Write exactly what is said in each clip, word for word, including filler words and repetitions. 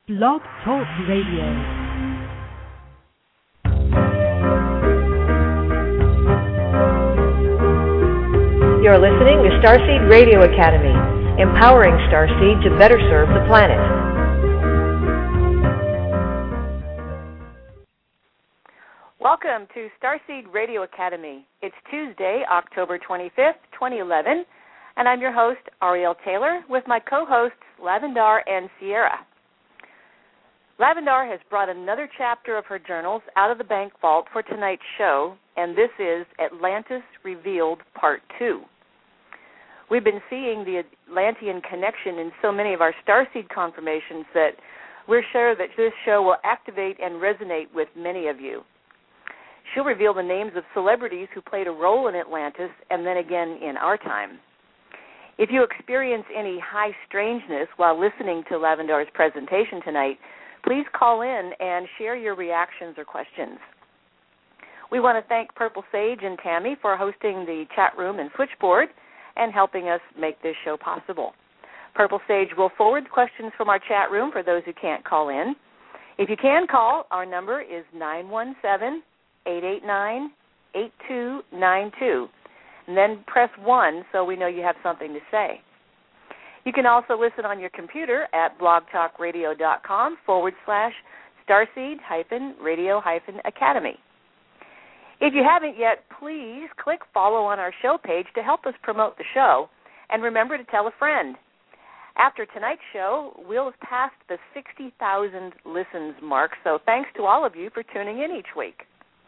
Blog Talk Radio. You're listening to Starseed Radio Academy, empowering Starseed to better serve the planet. Welcome to Starseed Radio Academy. It's Tuesday, October twenty-fifth, twenty eleven, and I'm your host, Ariel Taylor, with my co-hosts, Lavendar and Sierra. Lavendar has brought another chapter of her journals out of the bank vault for tonight's show, and this is Atlantis Revealed Part two. We've been seeing the Atlantean connection in so many of our starseed confirmations that we're sure that this show will activate and resonate with many of you. She'll reveal the names of celebrities who played a role in Atlantis and then again in our time. If you experience any high strangeness while listening to Lavendar's presentation tonight, please call in and share your reactions or questions. We want to thank Purple Sage and Tammy for hosting the chat room and switchboard and helping us make this show possible. Purple Sage will forward questions from our chat room for those who can't call in. If you can call, our number is nine one seven, eight eight nine, eight two nine two, and then press one so we know you have something to say. You can also listen on your computer at blogtalkradio.com forward slash starseed hyphen radio hyphen academy. If you haven't yet, please click follow on our show page to help us promote the show, and remember to tell a friend. After tonight's show, we'll have passed the sixty thousand listens mark, so thanks to all of you for tuning in each week.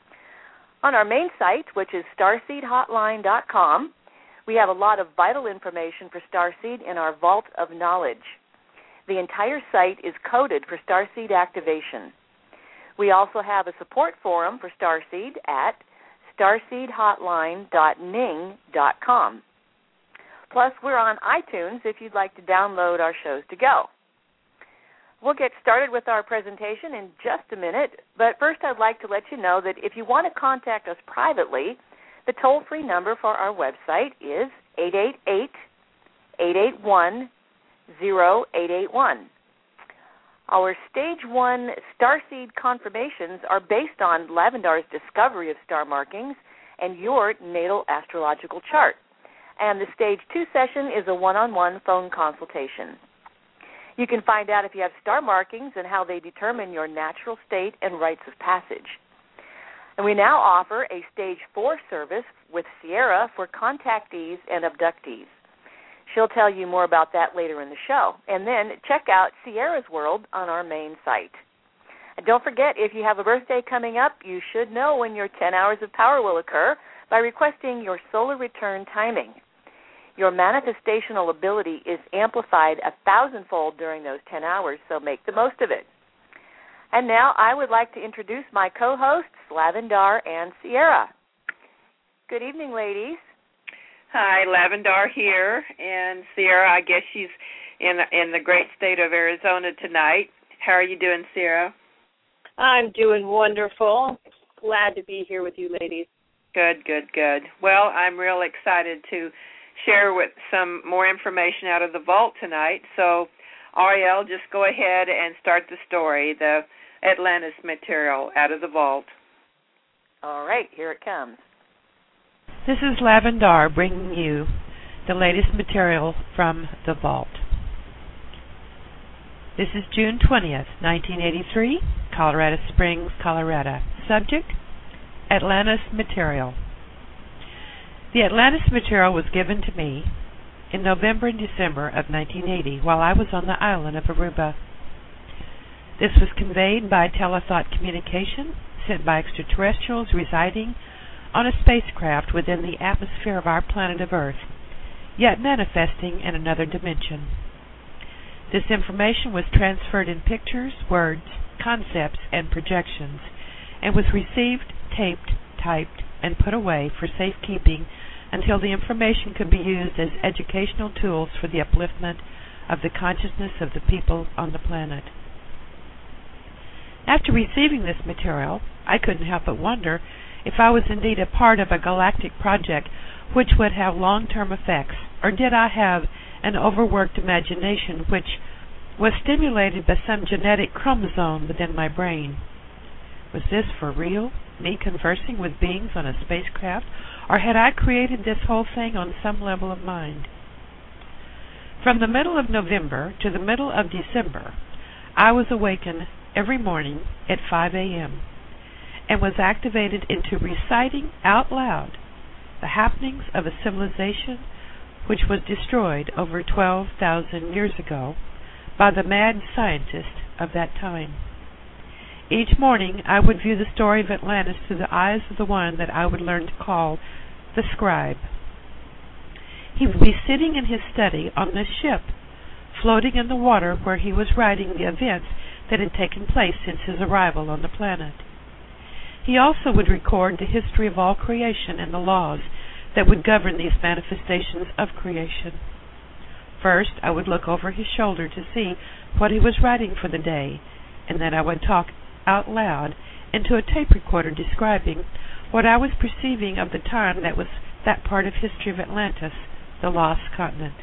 On our main site, which is starseed hotline dot com, we have a lot of vital information for Starseed in our Vault of Knowledge. The entire site is coded for Starseed activation. We also have a support forum for Starseed at starseed hotline dot ning dot com. Plus, we're on iTunes if you'd like to download our shows to go. We'll get started with our presentation in just a minute, but first I'd like to let you know that if you want to contact us privately, the toll-free number for our website is eight eight eight, eight eight one, zero eight eight one. Our Stage one Starseed confirmations are based on Lavendar's discovery of star markings and your natal astrological chart. And the Stage two session is a one-on-one phone consultation. You can find out if you have star markings and how they determine your natural state and rites of passage. And we now offer a Stage four service with Sierra for contactees and abductees. She'll tell you more about that later in the show. And then check out Sierra's World on our main site. And don't forget, if you have a birthday coming up, you should know when your ten hours of power will occur by requesting your solar return timing. Your manifestational ability is amplified a thousandfold during those ten hours, so make the most of it. And now I would like to introduce my co-hosts, Lavendar and Sierra. Good evening, ladies. Hi, Lavendar here, and Sierra, I guess she's in in the great state of Arizona tonight. How are you doing, Sierra? I'm doing wonderful. Glad to be here with you, ladies. Good, good, good. Well, I'm real excited to share with some more information out of the vault tonight. So, Ariel, just go ahead and start the story, the Atlantis material out of the vault. All right, here it comes. This is Lavendar bringing you the latest material from the vault. This is June twentieth, nineteen eighty-three, Colorado Springs, Colorado. Subject, Atlantis material. The Atlantis material was given to me in November and December of nineteen eighty while I was on the island of Aruba. This was conveyed by telethought communication sent by extraterrestrials residing on a spacecraft within the atmosphere of our planet of Earth, yet manifesting in another dimension. This information was transferred in pictures, words, concepts, and projections, and was received, taped, typed, and put away for safekeeping until the information could be used as educational tools for the upliftment of the consciousness of the people on the planet. After receiving this material, I couldn't help but wonder if I was indeed a part of a galactic project which would have long-term effects, or did I have an overworked imagination which was stimulated by some genetic chromosome within my brain. Was this for real, me conversing with beings on a spacecraft, or had I created this whole thing on some level of mind? From the middle of November to the middle of December, I was awakened every morning at five a.m. and was activated into reciting out loud the happenings of a civilization which was destroyed over twelve thousand years ago by the mad scientist of that time. Each morning I would view the story of Atlantis through the eyes of the one that I would learn to call the scribe. He would be sitting in his study on this ship, floating in the water where he was writing the events that had taken place since his arrival on the planet. He also would record the history of all creation and the laws that would govern these manifestations of creation. First, I would look over his shoulder to see what he was writing for the day, and then I would talk out loud into a tape recorder describing what I was perceiving of the time that was that part of history of Atlantis, the lost continent.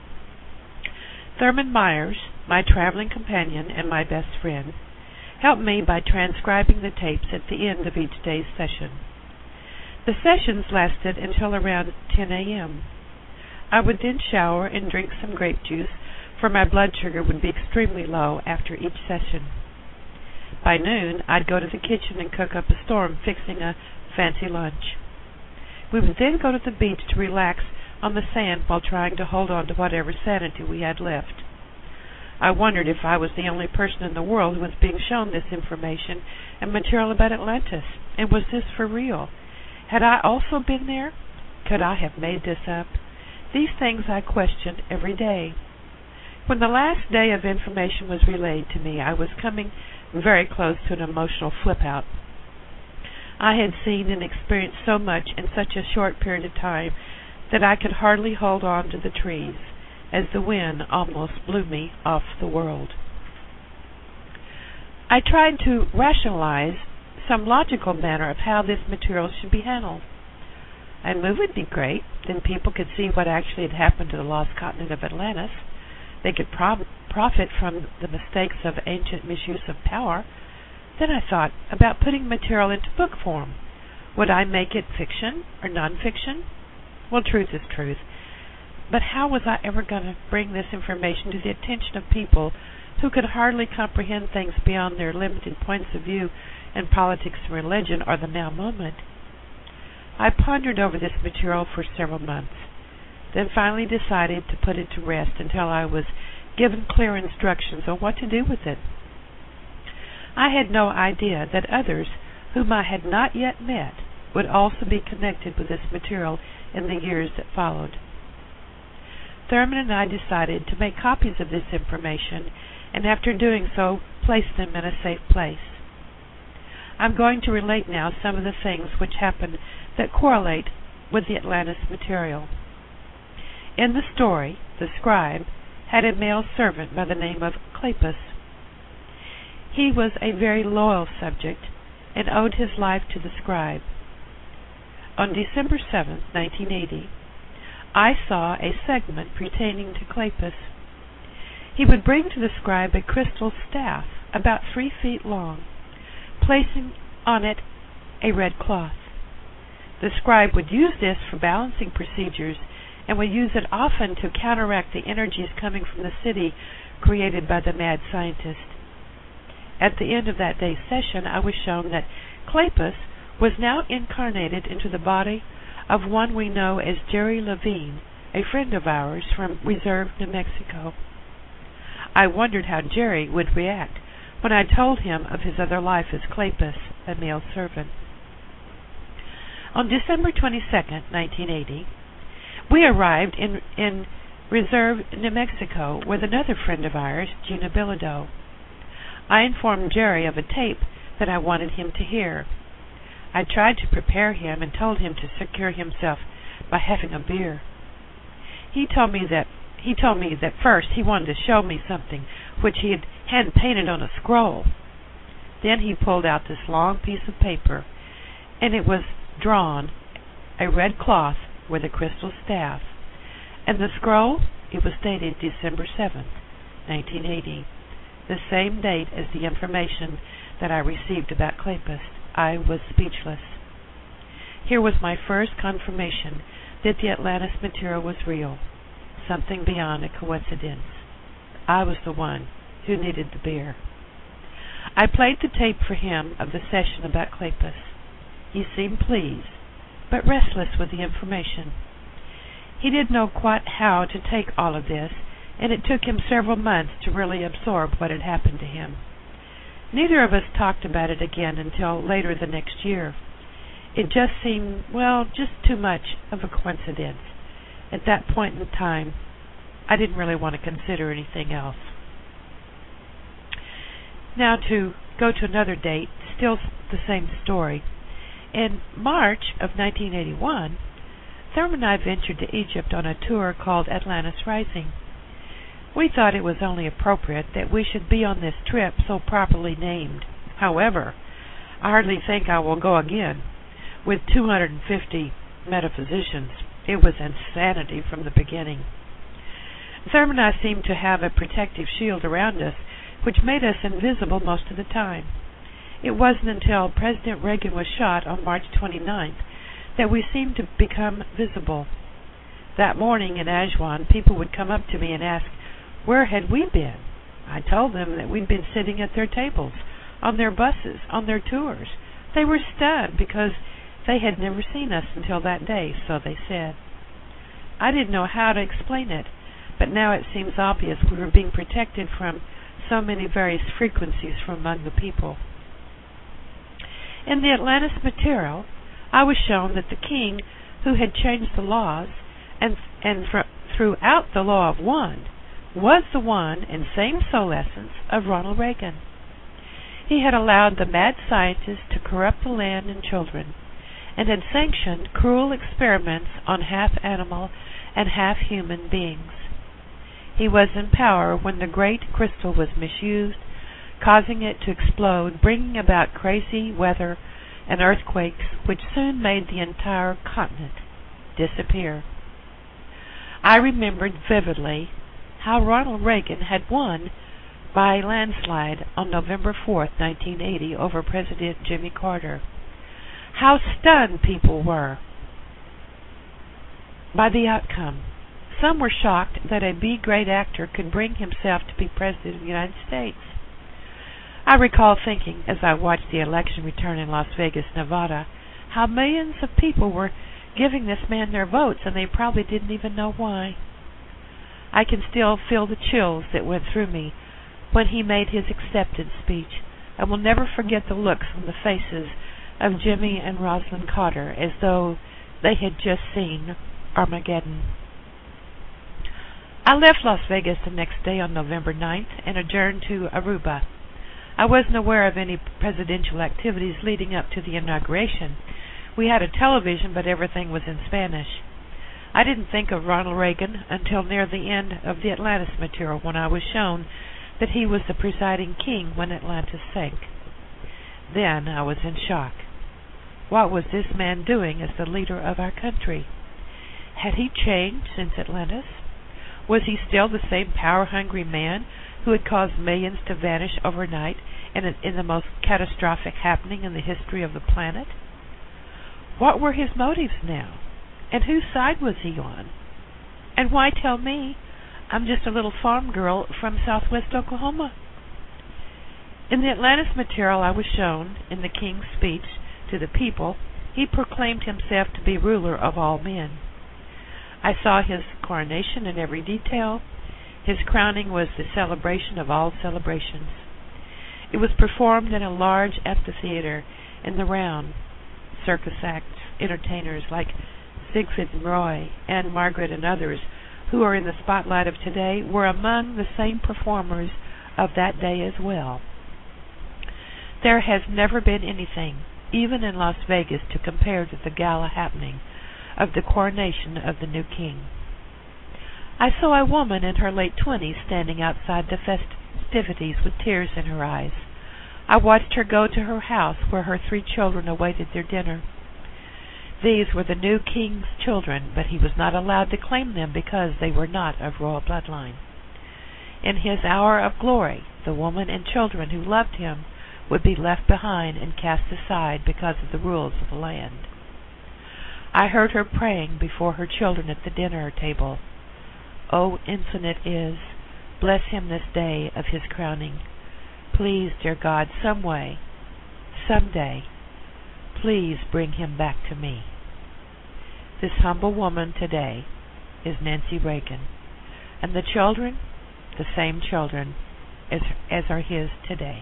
Thurman Myers, my traveling companion and my best friend, helped me by transcribing the tapes at the end of each day's session. The sessions lasted until around ten a.m. I would then shower and drink some grape juice, for my blood sugar would be extremely low after each session. By noon, I'd go to the kitchen and cook up a storm, fixing a fancy lunch. We would then go to the beach to relax on the sand while trying to hold on to whatever sanity we had left. I wondered if I was the only person in the world who was being shown this information and material about Atlantis, and was this for real? Had I also been there? Could I have made this up? These things I questioned every day. When the last day of information was relayed to me, I was coming very close to an emotional flip-out. I had seen and experienced so much in such a short period of time that I could hardly hold on to the trees, as the wind almost blew me off the world. I tried to rationalize some logical manner of how this material should be handled. I knew it would be great, then people could see what actually had happened to the lost continent of Atlantis. They could prob- profit from the mistakes of ancient misuse of power. Then I thought about putting material into book form. Would I make it fiction or non-fiction? Well, truth is truth. But how was I ever going to bring this information to the attention of people who could hardly comprehend things beyond their limited points of view in politics and religion or the now moment? I pondered over this material for several months, then finally decided to put it to rest until I was given clear instructions on what to do with it. I had no idea that others whom I had not yet met would also be connected with this material in the years that followed. Thurman and I decided to make copies of this information, and after doing so, place them in a safe place. I'm going to relate now some of the things which happened that correlate with the Atlantis material. In the story, the scribe had a male servant by the name of Clepus. He was a very loyal subject and owed his life to the scribe. On December seventh, nineteen eighty, I saw a segment pertaining to Clepus. He would bring to the scribe a crystal staff about three feet long, placing on it a red cloth. The scribe would use this for balancing procedures and would use it often to counteract the energies coming from the city created by the mad scientist. At the end of that day's session, I was shown that Clepus was now incarnated into the body of one we know as Jerry Levine, a friend of ours from Reserve, New Mexico. I wondered how Jerry would react when I told him of his other life as Clepus, a male servant. On December twenty-second, nineteen eighty, we arrived in, in Reserve, New Mexico, with another friend of ours, Gina Bilodeau. I informed Jerry of a tape that I wanted him to hear. I tried to prepare him and told him to secure himself by having a beer. He told me that he told me that first he wanted to show me something which he had had painted on a scroll. Then he pulled out this long piece of paper, and it was drawn a red cloth with a crystal staff. And the scroll, it was dated December seventh, nineteen eighty. the same date as the information that I received about Kleypas. I was speechless. Here was my first confirmation that the Atlantis material was real, something beyond a coincidence. I was the one who needed the beer. I played the tape for him of the session about Kleypas. He seemed pleased, but restless with the information. He didn't know quite how to take all of this, and it took him several months to really absorb what had happened to him. Neither of us talked about it again until later the next year. It just seemed, well, just too much of a coincidence. At that point in time, I didn't really want to consider anything else. Now to go to another date, still the same story. In March of nineteen eighty-one, Thurman and I ventured to Egypt on a tour called Atlantis Rising. We thought it was only appropriate that we should be on this trip so properly named. However, I hardly think I will go again. With two hundred fifty metaphysicians, it was insanity from the beginning. Thurman and I seemed to have a protective shield around us, which made us invisible most of the time. It wasn't until President Reagan was shot on March twenty-ninth that we seemed to become visible. That morning in Aswan, people would come up to me and ask, where had we been? I told them that we'd been sitting at their tables, on their buses, on their tours. They were stunned because they had never seen us until that day, so they said. I didn't know how to explain it, but now it seems obvious we were being protected from so many various frequencies from among the people. In the Atlantis material, I was shown that the king who had changed the laws and and fr- throughout the law of one was the one and same soul essence of Ronald Reagan. He had allowed the mad scientists to corrupt the land and children, and had sanctioned cruel experiments on half-animal and half-human beings. He was in power when the great crystal was misused, causing it to explode, bringing about crazy weather and earthquakes which soon made the entire continent disappear. I remembered vividly how Ronald Reagan had won by landslide on November fourth, nineteen eighty, over President Jimmy Carter. How stunned people were by the outcome. Some were shocked that a B-grade actor could bring himself to be President of the United States. I recall thinking, as I watched the election return in Las Vegas, Nevada, how millions of people were giving this man their votes, and they probably didn't even know why. I can still feel the chills that went through me when he made his acceptance speech. I will never forget the looks on the faces of Jimmy and Rosalind Carter, as though they had just seen Armageddon. I left Las Vegas the next day on November ninth and adjourned to Aruba. I wasn't aware of any presidential activities leading up to the inauguration. We had a television, but everything was in Spanish. I didn't think of Ronald Reagan until near the end of the Atlantis material, when I was shown that he was the presiding king when Atlantis sank. Then I was in shock. What was this man doing as the leader of our country? Had he changed since Atlantis? Was he still the same power-hungry man who had caused millions to vanish overnight in, a, in the most catastrophic happening in the history of the planet? What were his motives now? And whose side was he on? And why tell me? I'm just a little farm girl from southwest Oklahoma. In the Atlantis material I was shown, in the king's speech to the people, he proclaimed himself to be ruler of all men. I saw his coronation in every detail. His crowning was the celebration of all celebrations. It was performed in a large amphitheater in the round. Circus acts, entertainers like Siegfried and Roy, Anne Margaret, and others who are in the spotlight of today were among the same performers of that day as well. There has never been anything, even in Las Vegas, to compare to the gala happening of the coronation of the new king. I saw a woman in her late twenties standing outside the festivities with tears in her eyes. I watched her go to her house where her three children awaited their dinner. These were the new king's children, but he was not allowed to claim them because they were not of royal bloodline. In his hour of glory, the woman and children who loved him would be left behind and cast aside because of the rules of the land. I heard her praying before her children at the dinner table. O infinite is, bless him this day of his crowning. Please, dear God, some way, some day, please bring him back to me. This humble woman today is Nancy Reagan, and the children, the same children as, as are his today.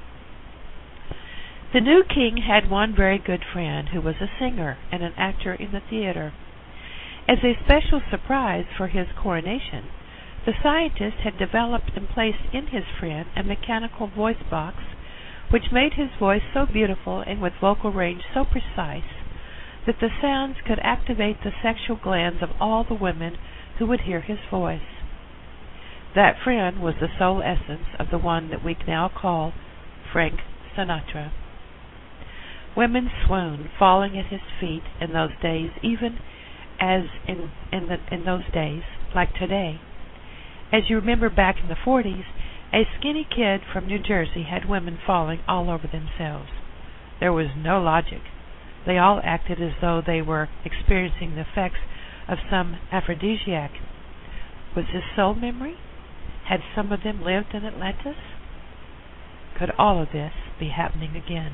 The new king had one very good friend who was a singer and an actor in the theater. As a special surprise for his coronation, the scientist had developed and placed in his friend a mechanical voice box which made his voice so beautiful and with vocal range so precise that the sounds could activate the sexual glands of all the women who would hear his voice. That friend was the sole essence of the one that we now call Frank Sinatra. Women swooned, falling at his feet in those days, even as in in, the, in those days, like today. As you remember, back in the forties, a skinny kid from New Jersey had women falling all over themselves. There was no logic. They all acted as though they were experiencing the effects of some aphrodisiac. Was this soul memory? Had some of them lived in Atlantis? Could all of this be happening again?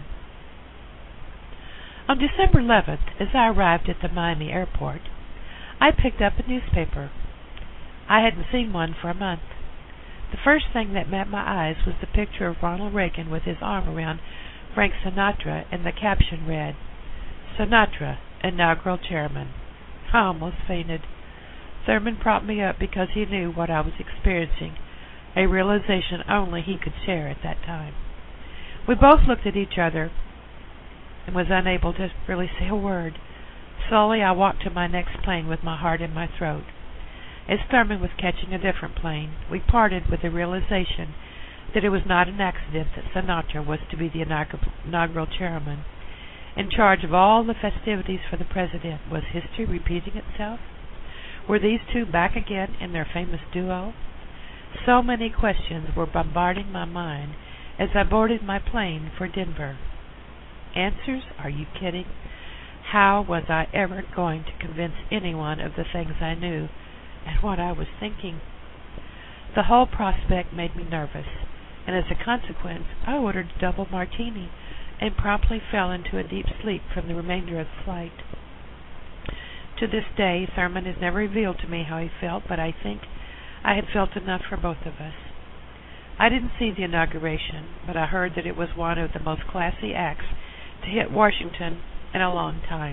On December eleventh, as I arrived at the Miami airport, I picked up a newspaper. I hadn't seen one for a month. The first thing that met my eyes was the picture of Ronald Reagan with his arm around Frank Sinatra, and the caption read, Sinatra, inaugural chairman. I almost fainted. Thurman propped me up because he knew what I was experiencing, a realization only he could share at that time. We both looked at each other and was unable to really say a word. Slowly I walked to my next plane with my heart in my throat. As Thurman was catching a different plane, we parted with the realization that it was not an accident that Sinatra was to be the inaugural chairman. In charge of all the festivities for the president. Was history repeating itself? Were these two back again in their famous duo? So many questions were bombarding my mind as I boarded my plane for Denver. Answers? Are you kidding? How was I ever going to convince anyone of the things I knew and what I was thinking? The whole prospect made me nervous, and as a consequence, I ordered a double martini and promptly fell into a deep sleep from the remainder of the flight. To this day, Thurman has never revealed to me how he felt, but I think I had felt enough for both of us. I didn't see the inauguration, but I heard that it was one of the most classy acts to hit Washington in a long time.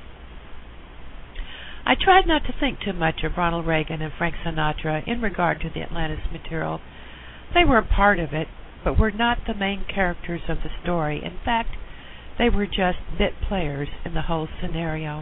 I tried not to think too much of Ronald Reagan and Frank Sinatra in regard to the Atlantis material. They were a part of it, but were not the main characters of the story. In fact, they were just bit players in the whole scenario.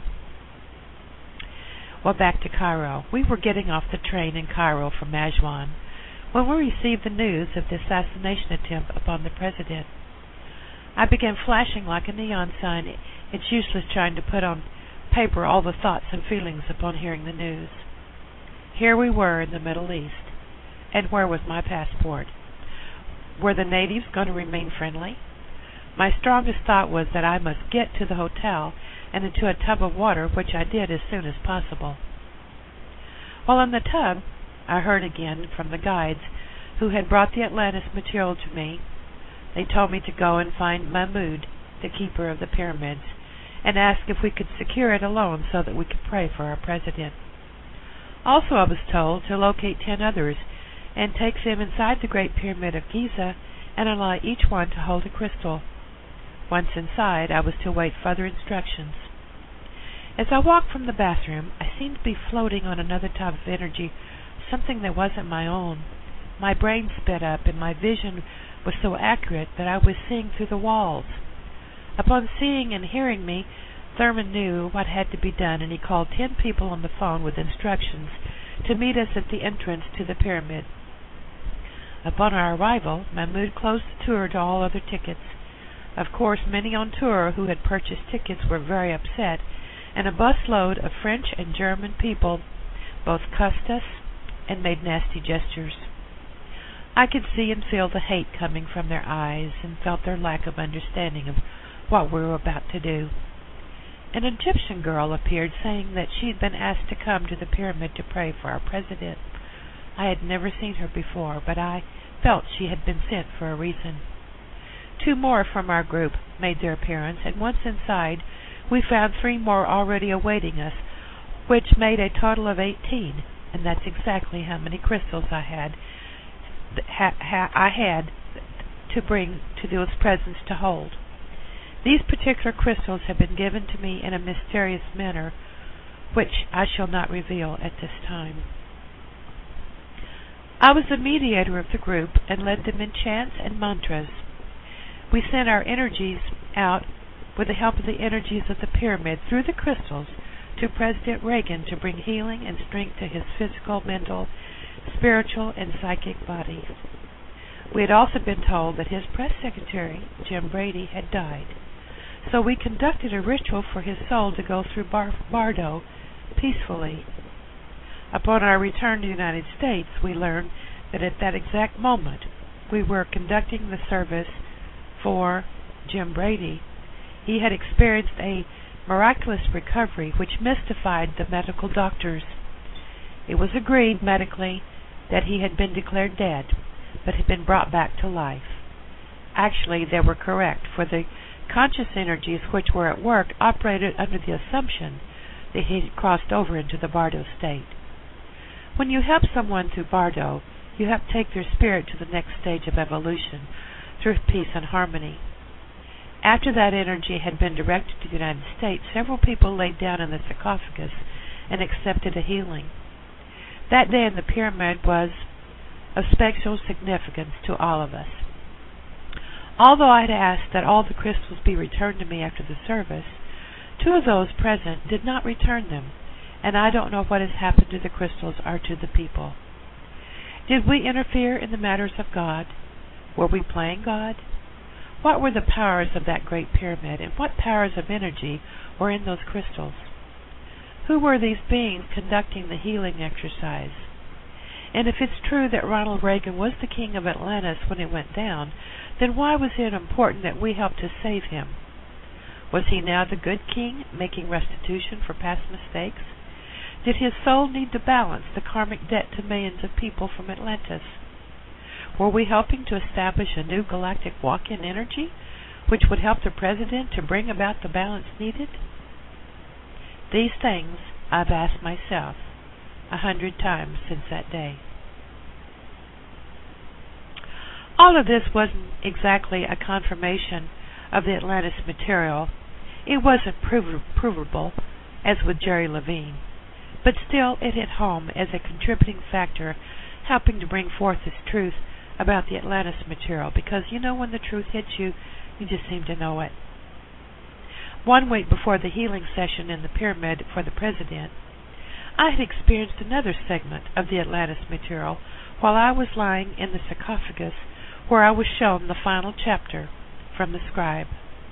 Well, back to Cairo. We were getting off the train in Cairo from Majwan when we received the news of the assassination attempt upon the president. I began flashing like a neon sign. It's useless trying to put on paper all the thoughts and feelings upon hearing the news. Here we were in the Middle East, and where was my passport? Were the natives going to remain friendly? My strongest thought was that I must get to the hotel and into a tub of water, which I did as soon as possible. While in the tub, I heard again from the guides who had brought the Atlantis material to me. They told me to go and find Mahmud, the keeper of the pyramids, and ask if we could secure it alone so that we could pray for our president. Also, I was told to locate ten others and take them inside the Great Pyramid of Giza and allow each one to hold a crystal. Once inside, I was to await further instructions. As I walked from the bathroom, I seemed to be floating on another type of energy, something that wasn't my own. My brain sped up, and my vision was so accurate that I was seeing through the walls. Upon seeing and hearing me, Thurman knew what had to be done, and he called ten people on the phone with instructions to meet us at the entrance to the pyramid. Upon our arrival, Mahmud closed the tour to all other tickets. Of course, many on tour who had purchased tickets were very upset, and a busload of French and German people both cussed us and made nasty gestures. I could see and feel the hate coming from their eyes and felt their lack of understanding of what we were about to do. An Egyptian girl appeared saying that she had been asked to come to the pyramid to pray for our president. I had never seen her before, but I felt she had been sent for a reason. Two more from our group made their appearance, and once inside, we found three more already awaiting us, which made a total of eighteen, and that's exactly how many crystals I had ha, ha, I had to bring to those presents to hold. These particular crystals have been given to me in a mysterious manner, which I shall not reveal at this time. I was the mediator of the group and led them in chants and mantras. We sent our energies out with the help of the energies of the pyramid through the crystals to President Reagan to bring healing and strength to his physical, mental, spiritual, and psychic body. We had also been told that his press secretary, Jim Brady, had died, so we conducted a ritual for his soul to go through Bar- Bardo peacefully. Upon our return to the United States, we learned that at that exact moment we were conducting the service for Jim Brady. He had experienced a miraculous recovery which mystified the medical doctors. It was agreed medically that he had been declared dead, but had been brought back to life. Actually, they were correct, for the conscious energies which were at work operated under the assumption that he had crossed over into the Bardo state. When you help someone through Bardo, you help take their spirit to the next stage of evolution through peace and harmony. After that energy had been directed to the United States, several people laid down in the sarcophagus and accepted a healing. That day in the pyramid was of special significance to all of us. Although I had asked that all the crystals be returned to me after the service, two of those present did not return them, and I don't know what has happened to the crystals or to the people. Did we interfere in the matters of God? Were we playing God? What were the powers of that great pyramid, and what powers of energy were in those crystals? Who were these beings conducting the healing exercise? And if it's true that Ronald Reagan was the king of Atlantis when it went down, then why was it important that we helped to save him? Was he now the good king, making restitution for past mistakes? Did his soul need to balance the karmic debt to millions of people from Atlantis? Were we helping to establish a new galactic walk-in energy, which would help the president to bring about the balance needed? These things I've asked myself a hundred times since that day. All of this wasn't exactly a confirmation of the Atlantis material. It wasn't prov- provable, as with Jerry Levine, but still it hit home as a contributing factor, helping to bring forth this truth about the Atlantis material, because you know when the truth hits you, you just seem to know it. One week before the healing session in the pyramid for the president, I had experienced another segment of the Atlantis material while I was lying in the sarcophagus, where I was shown the final chapter from the scribe.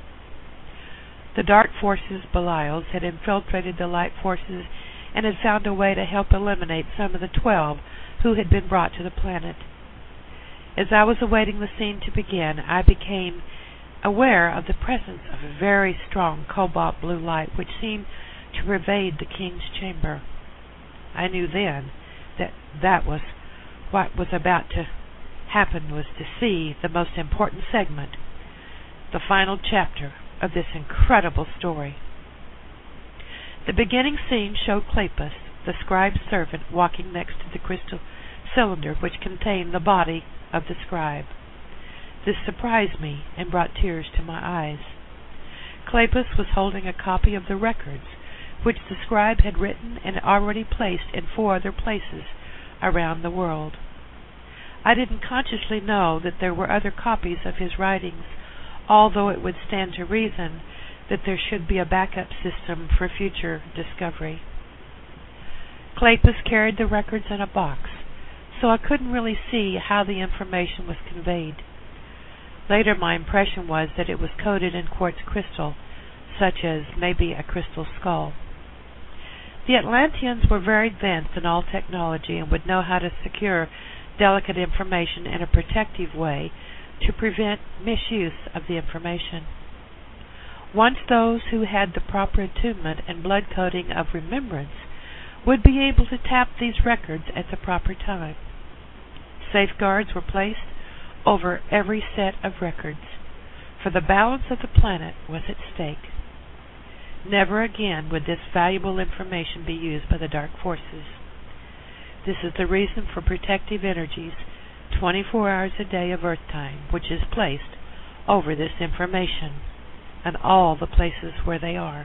The dark forces Belials had infiltrated the light forces and had found a way to help eliminate some of the twelve who had been brought to the planet. As I was awaiting the scene to begin, I became aware of the presence of a very strong cobalt blue light which seemed to pervade the king's chamber. I knew then that that was what was about to happen, was to see the most important segment, the final chapter of this incredible story. The beginning scene showed Cleopas, the scribe's servant, walking next to the crystal cylinder which contained the body of the scribe. This surprised me and brought tears to my eyes. Cleopas was holding a copy of the records which the scribe had written and already placed in four other places around the world. I didn't consciously know that there were other copies of his writings, although it would stand to reason that there should be a backup system for future discovery. Cleopas carried the records in a box, so I couldn't really see how the information was conveyed. Later my impression was that it was coated in quartz crystal, such as maybe a crystal skull. The Atlanteans were very advanced in all technology and would know how to secure delicate information in a protective way to prevent misuse of the information. Once those who had the proper attunement and blood coding of remembrance would be able to tap these records at the proper time. Safeguards were placed over every set of records, for the balance of the planet was at stake. Never again would this valuable information be used by the dark forces. This is the reason for protective energies twenty-four hours a day of Earth time, which is placed over this information and all the places where they are.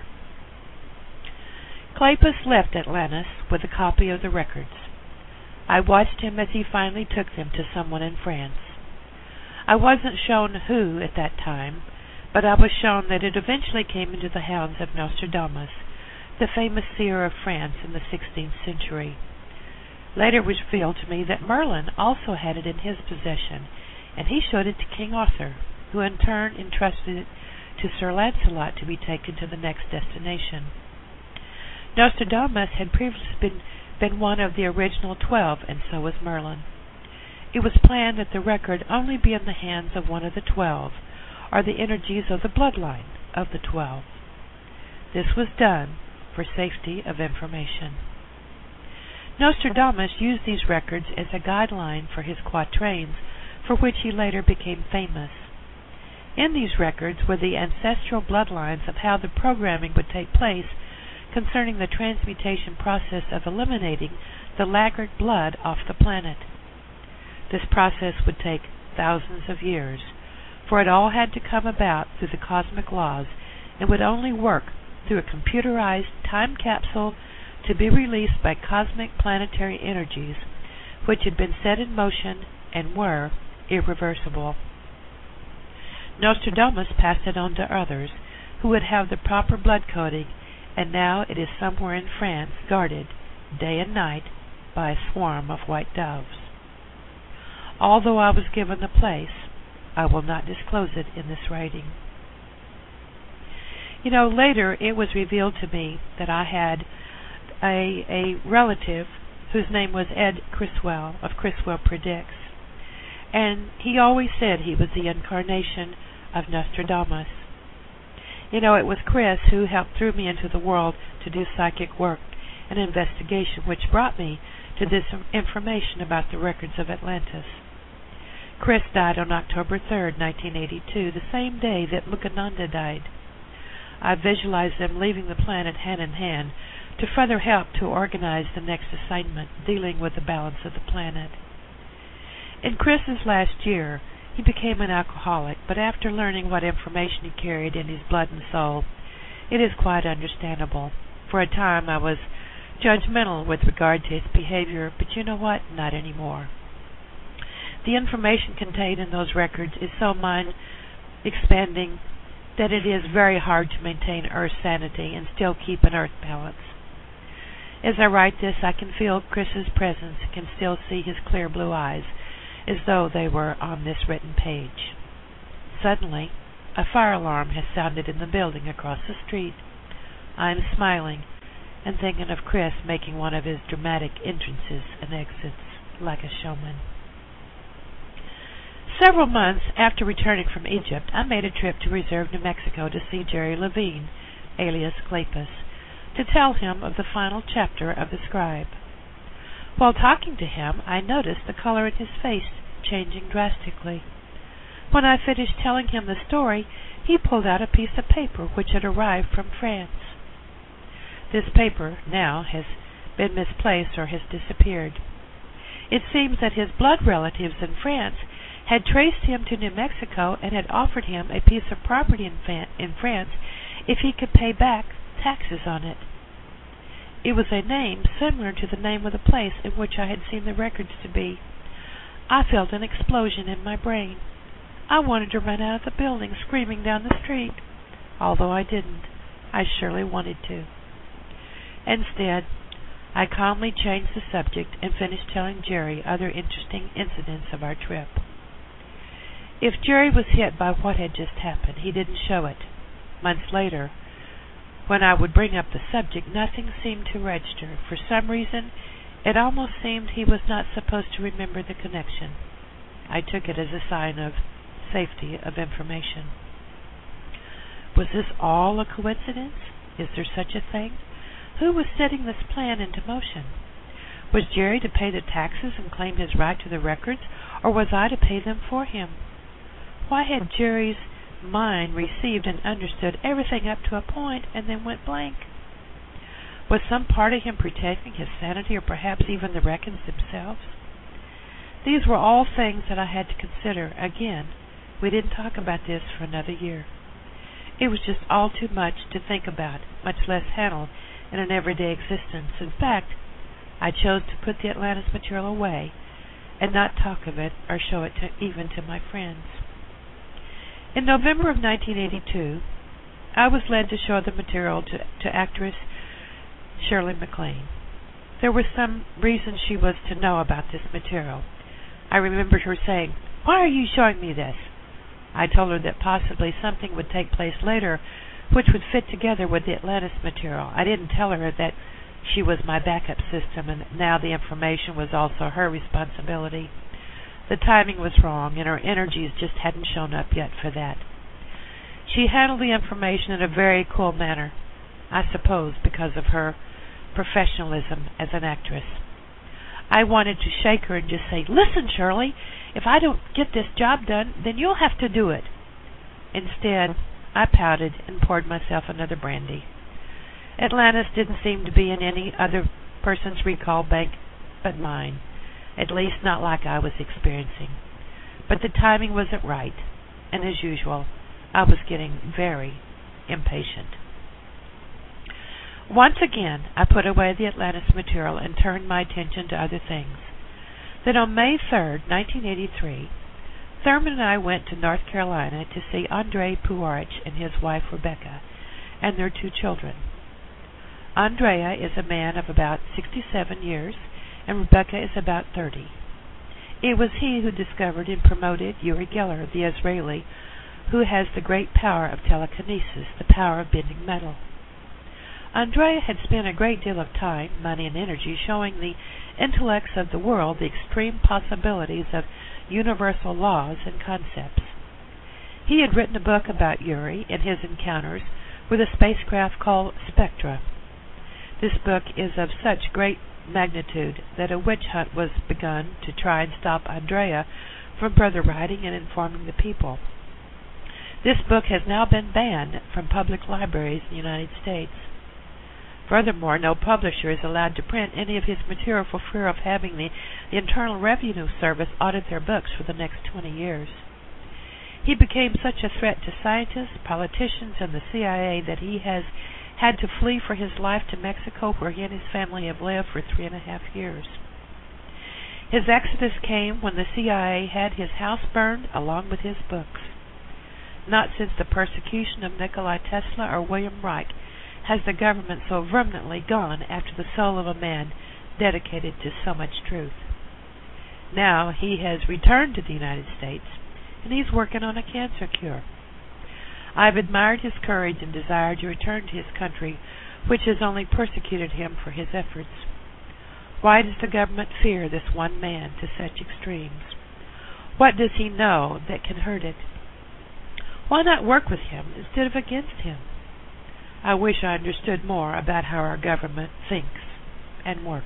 Cleopas left Atlantis with a copy of the records. I watched him as he finally took them to someone in France. I wasn't shown who at that time, but I was shown that it eventually came into the hands of Nostradamus, the famous seer of France in the sixteenth century. Later it was revealed to me that Merlin also had it in his possession, and he showed it to King Arthur, who in turn entrusted it to Sir Lancelot to be taken to the next destination. Nostradamus had previously been, been one of the original twelve, and so was Merlin. It was planned that the record only be in the hands of one of the twelve, or the energies of the bloodline of the twelve. This was done for safety of information. Nostradamus used these records as a guideline for his quatrains, for which he later became famous. In these records were the ancestral bloodlines of how the programming would take place concerning the transmutation process of eliminating the laggard blood off the planet. This process would take thousands of years, for it all had to come about through the cosmic laws and would only work through a computerized time capsule to be released by cosmic planetary energies which had been set in motion and were irreversible. Nostradamus passed it on to others who would have the proper blood coding, and now it is somewhere in France guarded day and night by a swarm of white doves. Although I was given the place, I will not disclose it in this writing. You know, later it was revealed to me that I had a, a relative whose name was Ed Criswell of Criswell Predicts, and he always said he was the incarnation of Nostradamus. You know, it was Chris who helped throw me into the world to do psychic work and investigation, which brought me to this information about the records of Atlantis. Chris died on October third, nineteen eighty-two, the same day that Mukhananda died. I visualized them leaving the planet hand in hand to further help to organize the next assignment dealing with the balance of the planet. In Chris's last year, he became an alcoholic, but after learning what information he carried in his blood and soul, it is quite understandable. For a time I was judgmental with regard to his behavior, but you know what? Not anymore. The information contained in those records is so mind-expanding that it is very hard to maintain Earth sanity and still keep an Earth balance. As I write this, I can feel Chris's presence and can still see his clear blue eyes, as though they were on this written page. Suddenly, a fire alarm has sounded in the building across the street. I am smiling and thinking of Chris making one of his dramatic entrances and exits like a showman. Several months after returning from Egypt, I made a trip to Reserve, New Mexico to see Jerry Levine, alias Cleopas, to tell him of the final chapter of The Scribe. While talking to him, I noticed the color in his face changing drastically. When I finished telling him the story, he pulled out a piece of paper which had arrived from France. This paper now has been misplaced or has disappeared. It seems that his blood relatives in France had traced him to New Mexico and had offered him a piece of property in, Fa- in France if he could pay back taxes on it. It was a name similar to the name of the place in which I had seen the records to be. I felt an explosion in my brain. I wanted to run out of the building screaming down the street. Although I didn't, I surely wanted to. Instead, I calmly changed the subject and finished telling Jerry other interesting incidents of our trip. If Jerry was hit by what had just happened, he didn't show it. Months later, when I would bring up the subject, nothing seemed to register. For some reason, It almost seemed he was not supposed to remember the connection. I took it as a sign of safety of information. Was this all a coincidence? Is there such a thing? Who was setting this plan into motion? Was Jerry to pay the taxes and claim his right to the records, or was I to pay them for him? Why had Jerry's mind received and understood everything up to a point and then went blank? Was some part of him protecting his sanity, or perhaps even the records themselves? These were all things that I had to consider. Again, we didn't talk about this for another year. It was just all too much to think about, much less handle in an everyday existence. In fact, I chose to put the Atlantis material away and not talk of it or show it to, even to my friends. In November of nineteen eighty-two, I was led to show the material to, to actress Shirley MacLaine. There was some reason she was to know about this material. I remembered her saying, "Why are you showing me this?" I told her that possibly something would take place later which would fit together with the Atlantis material. I didn't tell her that she was my backup system, and now the information was also her responsibility. The timing was wrong, and her energies just hadn't shown up yet for that. She handled the information in a very cool manner, I suppose because of her professionalism as an actress. I wanted to shake her and just say, "Listen, Shirley, if I don't get this job done, then you'll have to do it." Instead, I pouted and poured myself another brandy. Atlantis didn't seem to be in any other person's recall bank but mine, at least not like I was experiencing. But the timing wasn't right, and as usual, I was getting very impatient. Once again, I put away the Atlantis material and turned my attention to other things. Then on May third, nineteen eighty-three, Thurman and I went to North Carolina to see Andrei Puharich and his wife Rebecca and their two children. Andrea is a man of about sixty-seven years, and Rebecca is about thirty. It was he who discovered and promoted Uri Geller, the Israeli, who has the great power of telekinesis, the power of bending metal. Andrea had spent a great deal of time, money, and energy showing the intellects of the world the extreme possibilities of universal laws and concepts. He had written a book about Uri and his encounters with a spacecraft called Spectra. This book is of such great magnitude that a witch hunt was begun to try and stop Andrea from further writing and informing the people. This book has now been banned from public libraries in the United States. Furthermore, no publisher is allowed to print any of his material for fear of having the, the Internal Revenue Service audit their books for the next twenty years. He became such a threat to scientists, politicians, and the C I A that he has had to flee for his life to Mexico, where he and his family have lived for three and a half years. His exodus came when the C I A had his house burned along with his books. Not since the persecution of Nikola Tesla or William Reich has the government so vehemently gone after the soul of a man dedicated to so much truth. Now he has returned to the United States, and he's working on a cancer cure. I've admired his courage and desire to return to his country, which has only persecuted him for his efforts. Why does the government fear this one man to such extremes? What does he know that can hurt it? Why not work with him instead of against him? I wish I understood more about how our government thinks and works.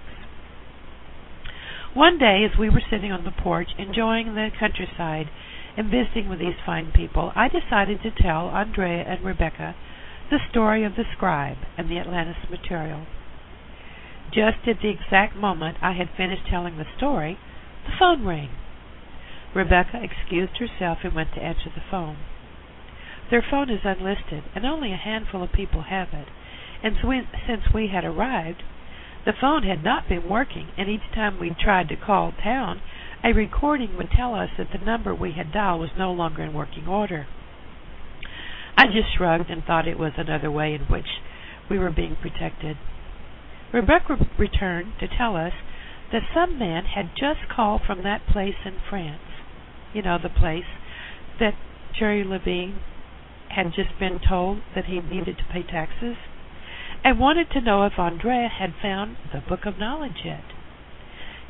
One day, as we were sitting on the porch, enjoying the countryside and visiting with these fine people, I decided to tell Andrea and Rebecca the story of the scribe and the Atlantis material. Just at the exact moment I had finished telling the story, the phone rang. Rebecca excused herself and went to answer the phone. Their phone is unlisted, and only a handful of people have it, and so we, since we had arrived, the phone had not been working, and each time we tried to call town, a recording would tell us that the number we had dialed was no longer in working order. I just shrugged and thought it was another way in which we were being protected. Rebecca returned to tell us that some man had just called from that place in France, you know, the place that Jerry Levine had just been told that he needed to pay taxes, and wanted to know if Andrea had found the Book of Knowledge yet.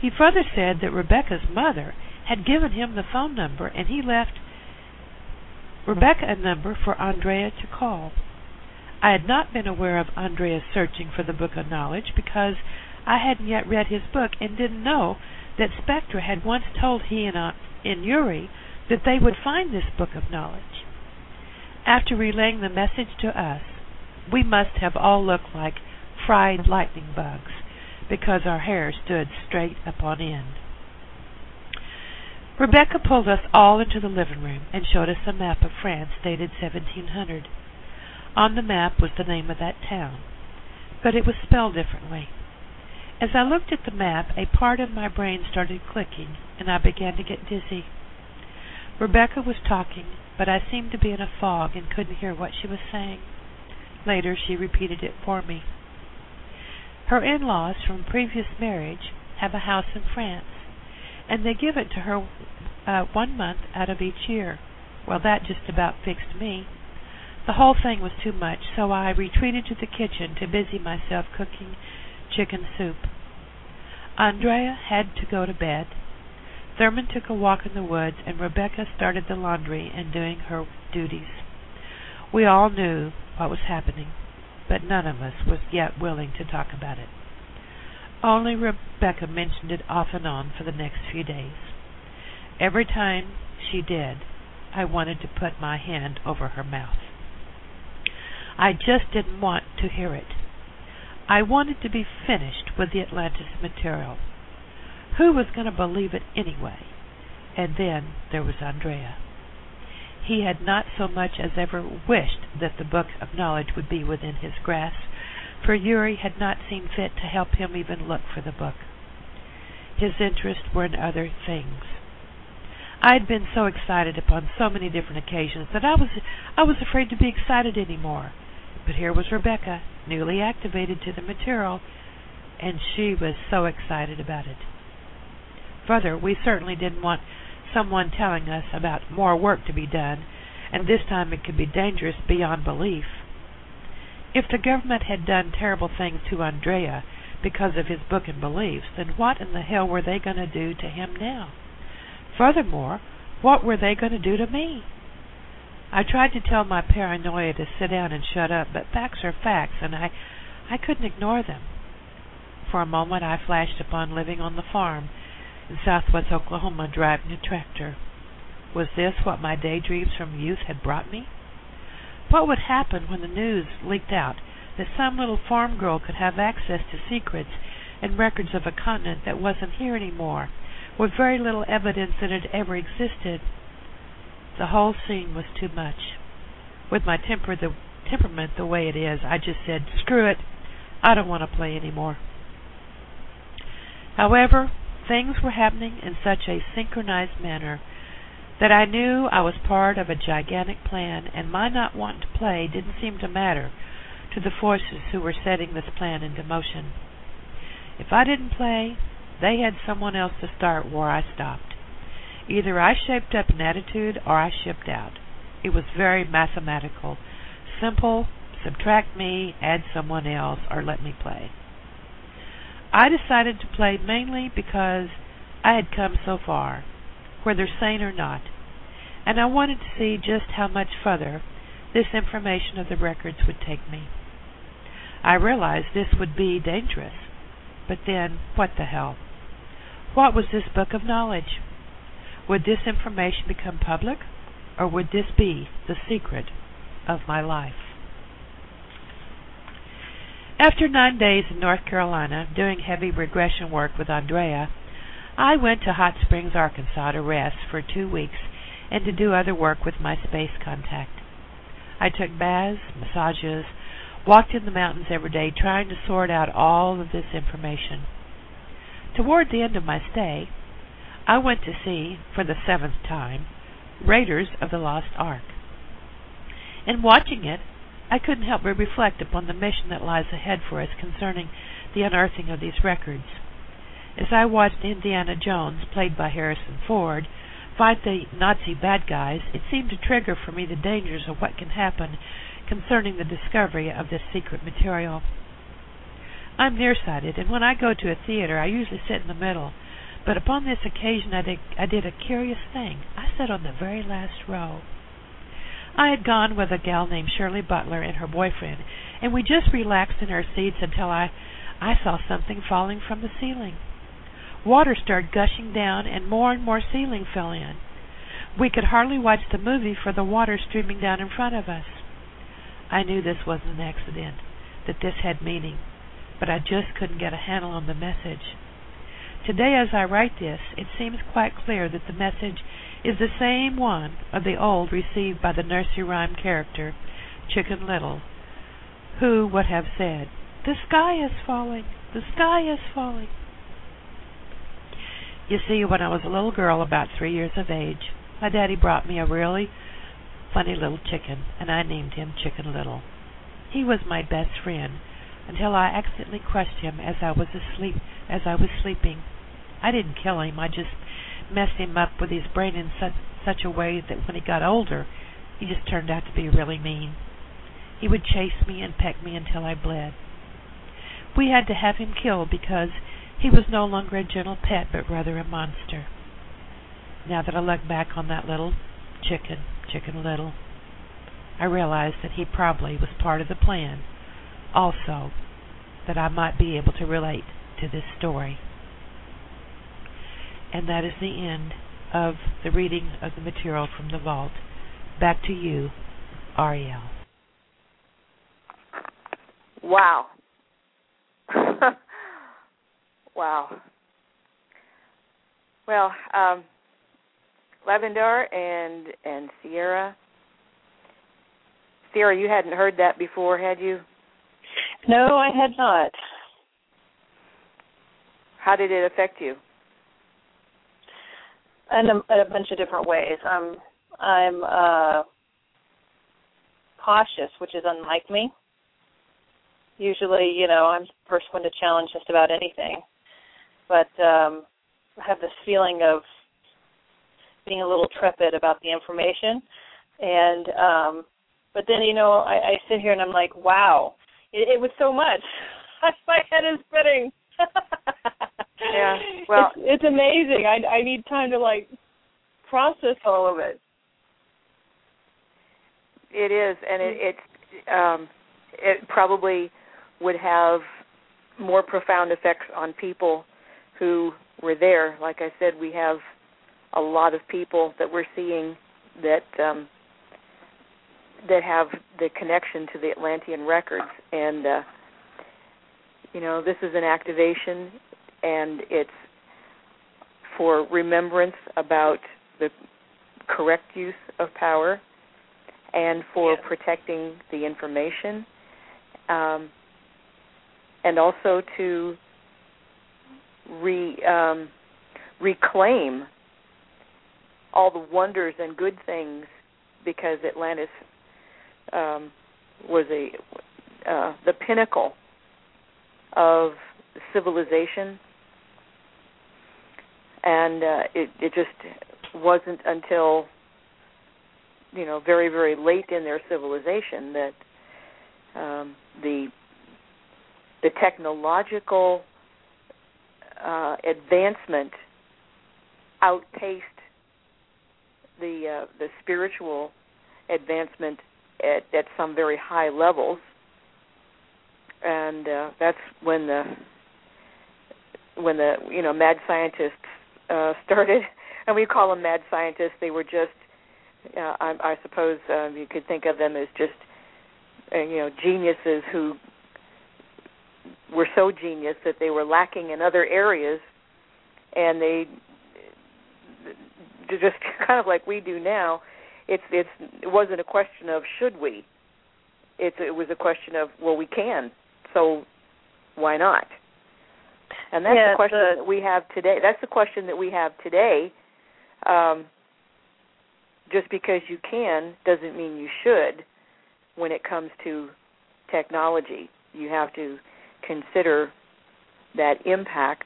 He further said that Rebecca's mother had given him the phone number, and he left Rebecca a number for Andrea to call. I had not been aware of Andrea searching for the Book of Knowledge because I hadn't yet read his book and didn't know that Spectra had once told he and, uh, and Yuri that they would find this Book of Knowledge. After relaying the message to us, we must have all looked like fried lightning bugs because our hair stood straight up on end. Rebecca pulled us all into the living room and showed us a map of France dated seventeen hundred. On the map was the name of that town, but it was spelled differently. As I looked at the map, a part of my brain started clicking, and I began to get dizzy. Rebecca was talking, but I seemed to be in a fog and couldn't hear what she was saying. Later, she repeated it for me. Her in-laws from previous marriage have a house in France, and they give it to her uh, one month out of each year. Well, that just about fixed me. The whole thing was too much, so I retreated to the kitchen to busy myself cooking chicken soup. Andrea had to go to bed. Thurman took a walk in the woods, and Rebecca started the laundry and doing her duties. We all knew what was happening, but none of us was yet willing to talk about it. Only Rebecca mentioned it off and on for the next few days. Every time she did, I wanted to put my hand over her mouth. I just didn't want to hear it. I wanted to be finished with the Atlantis material. Who was going to believe it anyway? And then there was Andrea. He had not so much as ever wished that the Book of Knowledge would be within his grasp, for Yuri had not seen fit to help him even look for the book. His interests were in other things. I had been so excited upon so many different occasions that I was I was afraid to be excited anymore. But here was Rebecca, newly activated to the material, and she was so excited about it. Further, we certainly didn't want someone telling us about more work to be done, and this time it could be dangerous beyond belief. If the government had done terrible things to Andrea because of his book and beliefs, then what in the hell were they going to do to him now? Furthermore, what were they going to do to me? I tried to tell my paranoia to sit down and shut up, but facts are facts, and I, I couldn't ignore them. For a moment I flashed upon living on the farm in southwest Oklahoma driving a tractor. Was this what my daydreams from youth had brought me? What would happen when the news leaked out that some little farm girl could have access to secrets and records of a continent that wasn't here anymore, with very little evidence that it ever existed? The whole scene was too much. With my temper the temperament the way it is, I just said, screw it, I don't want to play anymore. However, things were happening in such a synchronized manner that I knew I was part of a gigantic plan, and my not wanting to play didn't seem to matter to the forces who were setting this plan into motion. If I didn't play, they had someone else to start where I stopped. Either I shaped up an attitude or I shipped out. It was very mathematical. Simple, subtract me, add someone else, or let me play. I decided to play mainly because I had come so far, whether sane or not, and I wanted to see just how much further this information of the records would take me. I realized this would be dangerous, but then, what the hell? What was this Book of Knowledge? Would this information become public, or would this be the secret of my life? After nine days in North Carolina doing heavy regression work with Andrea, I went to Hot Springs, Arkansas to rest for two weeks and to do other work with my space contact. I took baths, massages, walked in the mountains every day trying to sort out all of this information. Toward the end of my stay, I went to see, for the seventh time, Raiders of the Lost Ark. In watching it, I couldn't help but reflect upon the mission that lies ahead for us concerning the unearthing of these records. As I watched Indiana Jones, played by Harrison Ford, fight the Nazi bad guys, it seemed to trigger for me the dangers of what can happen concerning the discovery of this secret material. I'm nearsighted, and when I go to a theater, I usually sit in the middle, But upon this occasion I did, I did a curious thing. I sat on the very last row. I had gone with a gal named Shirley Butler and her boyfriend, and we just relaxed in our seats until I, I saw something falling from the ceiling. Water started gushing down, and more and more ceiling fell in. We could hardly watch the movie for the water streaming down in front of us. I knew this wasn't an accident, that this had meaning, but I just couldn't get a handle on the message. Today, as I write this, it seems quite clear that the message is the same one of the old received by the nursery rhyme character, Chicken Little, who would have said, "The sky is falling, the sky is falling." You see, when I was a little girl about three years of age, my daddy brought me a really funny little chicken, and I named him Chicken Little. He was my best friend until I accidentally crushed him as I was asleep, as I was sleeping. I didn't kill him. I just messed him up with his brain in such, such a way that when he got older, he just turned out to be really mean. He would chase me and peck me until I bled. We had to have him killed because he was no longer a gentle pet, but rather a monster. Now that I look back on that little chicken, Chicken Little, I realize that he probably was part of the plan, also that I might be able to relate to this story. And that is the end of the reading of the material from the vault. Back to you, Ariel. Wow. Wow. Well, um, Lavendar and and Sierra. Sierra, you hadn't heard that before, had you? No, I had not. How did it affect you? In a, in a bunch of different ways. I'm I'm uh, cautious, which is unlike me. Usually, you know, I'm the first one to challenge just about anything. But um, I have this feeling of being a little trepid about the information. And um, but then, you know, I, I sit here and I'm like, wow, it, it was so much. My head is spinning. Yeah, well, it's, it's amazing. I, I need time to, like, process all of it. It is, and it it's, um, it probably would have more profound effects on people who were there. Like I said, we have a lot of people that we're seeing that um, that have the connection to the Atlantean records, and uh, you know, this is an activation, and it's for remembrance about the correct use of power, and for yes. protecting the information, um, and also to re, um, reclaim all the wonders and good things, because Atlantis um, was a uh, the pinnacle of civilization, and uh, it, it just wasn't until, you know, very, very late in their civilization that um, the the technological uh, advancement outpaced the uh, the spiritual advancement at, at some very high levels, and uh, that's when the when the you know mad scientists uh, started, and we call them mad scientists. They were just, uh, I, I suppose, uh, you could think of them as just uh, you know geniuses who were so genius that they were lacking in other areas, and they just kind of like we do now. It's it's it wasn't a question of should we. It's it was a question of, well, we can, so why not? And that's yeah, the question the, that we have today. That's the question that we have today. Um, just because you can doesn't mean you should. When it comes to technology, you have to consider that impact.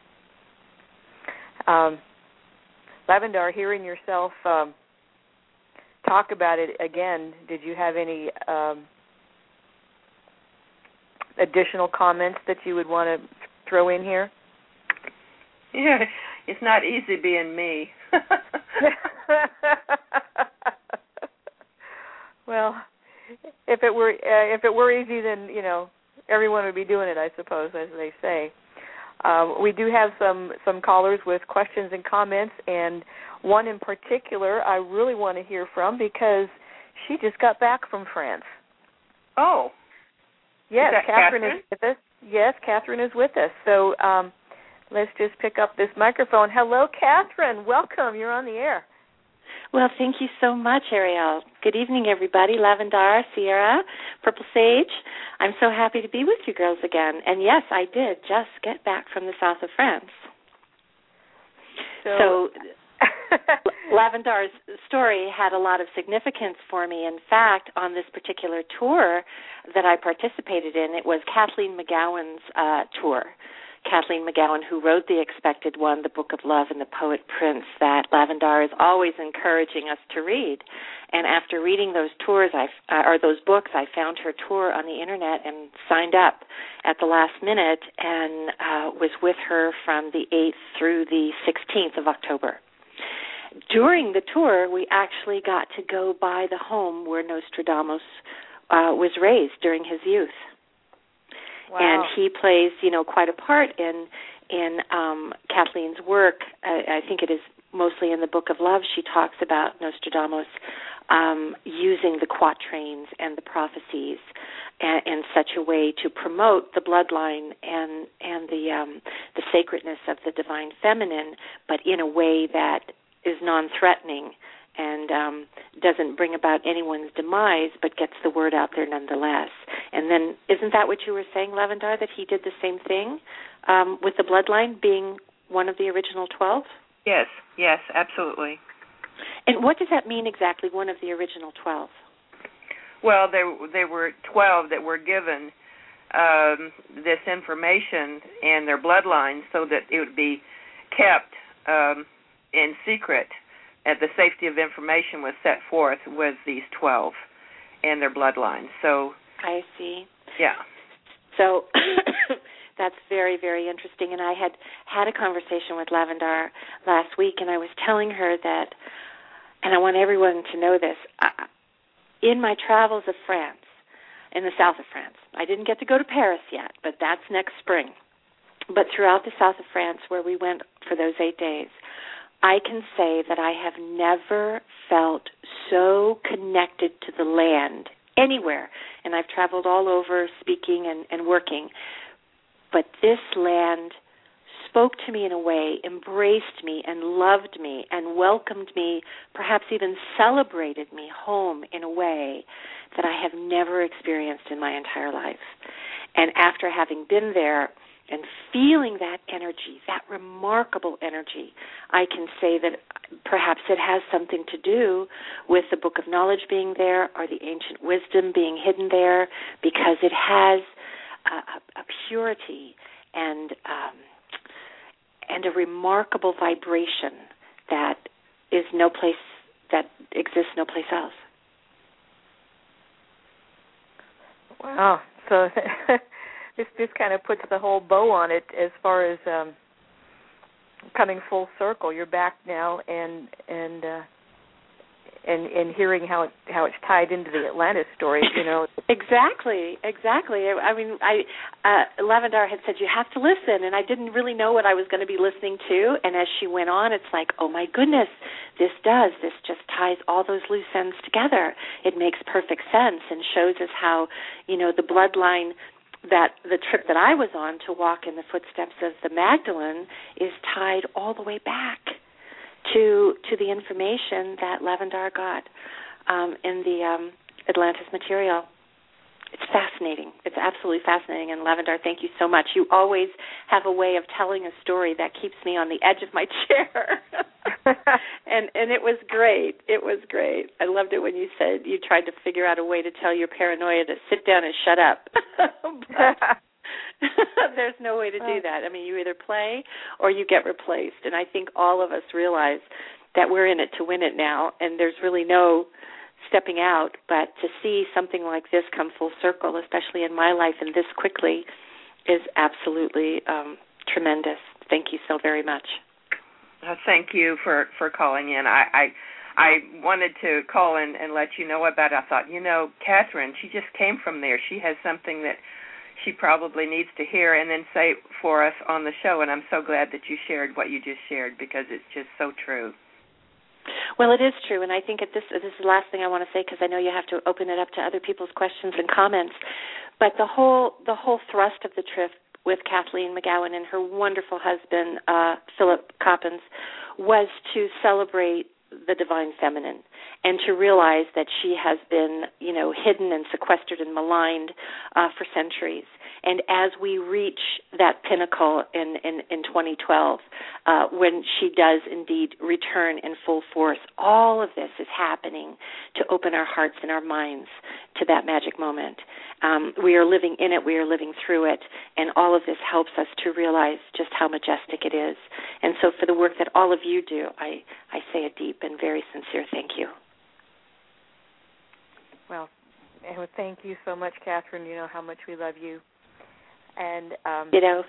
Um, Lavendar, hearing yourself um, talk about it again, did you have any um, additional comments that you would want to throw in here? Yeah, It's not easy being me. Well, if it were uh, if it were easy, then you know everyone would be doing it, I suppose, as they say. Um, we do have some some callers with questions and comments, and one in particular I really want to hear from because she just got back from France. Oh. Yes, is Catherine, Catherine is with us. Yes, Catherine is with us. So um, let's just pick up this microphone. Hello, Catherine. Welcome. You're on the air. Well, thank you so much, Ariel. Good evening, everybody. Lavendar, Sierra, Purple Sage. I'm so happy to be with you girls again. And yes, I did just get back from the south of France. So, so Lavendar's story had a lot of significance for me. In fact, on this particular tour that I participated in, it was Kathleen McGowan's uh, tour. Kathleen McGowan, who wrote The Expected One, the Book of Love, and the Poet Prince, that Lavendar is always encouraging us to read. And after reading those tours, I, uh, or those books, I found her tour on the Internet and signed up at the last minute and uh, was with her from the eighth through the sixteenth of October. During the tour, we actually got to go by the home where Nostradamus uh, was raised during his youth. Wow. And he plays, you know, quite a part in in um, Kathleen's work. I, I think it is mostly in the Book of Love. She talks about Nostradamus um, using the quatrains and the prophecies in, in such a way to promote the bloodline and and the um, the sacredness of the divine feminine, but in a way that is non-threatening and um, doesn't bring about anyone's demise, but gets the word out there nonetheless. And then, isn't that what you were saying, Lavendar, that he did the same thing um, with the bloodline being one of the original twelve? Yes, yes, absolutely. And what does that mean exactly, one of the original twelve? Well, there, there were twelve that were given um, this information and their bloodlines so that it would be kept um, in secret. Uh, the safety of information was set forth with these twelve and their bloodlines. So I see. Yeah. So that's very, very interesting. And I had had a conversation with Lavendar last week, and I was telling her that, and I want everyone to know this, I, in my travels of France, in the south of France, I didn't get to go to Paris yet, but that's next spring. But throughout the south of France, where we went for those eight days, I can say that I have never felt so connected to the land anywhere, and I've traveled all over speaking and, and working, but this land spoke to me in a way, embraced me and loved me and welcomed me, perhaps even celebrated me home in a way that I have never experienced in my entire life. And after having been there, and feeling that energy, that remarkable energy, I can say that perhaps it has something to do with the Book of Knowledge being there or the ancient wisdom being hidden there, because it has a, a purity and um, and a remarkable vibration that is no place, that exists no place else. Wow. So This this kind of puts the whole bow on it as far as um, coming full circle. You're back now, and and uh, and and hearing how it how it's tied into the Atlantis story. You know, exactly, exactly. I mean, I uh, Lavendar had said you have to listen, and I didn't really know what I was going to be listening to. And as she went on, it's like, oh my goodness, this does this just ties all those loose ends together. It makes perfect sense and shows us how, you know, the bloodline, that the trip that I was on to walk in the footsteps of the Magdalene is tied all the way back to to the information that Lavendar got um, in the um, Atlantis material. It's fascinating. It's absolutely fascinating. And Lavendar, thank you so much. You always have a way of telling a story that keeps me on the edge of my chair. and and it was great. It was great. I loved it when you said you tried to figure out a way to tell your paranoia to sit down and shut up. There's no way to do that. I mean, you either play or you get replaced. And I think all of us realize that we're in it to win it now, and there's really no stepping out. But to see something like this come full circle, especially in my life and this quickly, is absolutely um, tremendous. Thank you so very much. Uh, thank you for, for calling in. I, I I wanted to call in and let you know about it. I thought, you know, Catherine, she just came from there. She has something that she probably needs to hear and then say for us on the show. And I'm so glad that you shared what you just shared because it's just so true. Well, it is true, and I think at this this is the last thing I want to say because I know you have to open it up to other people's questions and comments. But the whole the whole thrust of the trip with Kathleen McGowan and her wonderful husband, uh, Philip Coppens, was to celebrate the divine feminine and to realize that she has been, you know, hidden and sequestered and maligned uh, for centuries. And as we reach that pinnacle in, in, in twenty twelve, uh, when she does indeed return in full force, all of this is happening to open our hearts and our minds to that magic moment. Um, we are living in it, we are living through it, and all of this helps us to realize just how majestic it is. And so for the work that all of you do, I, I say a deep and very sincere thank you. Well, thank you so much, Catherine. You know how much we love you. And um, ditto.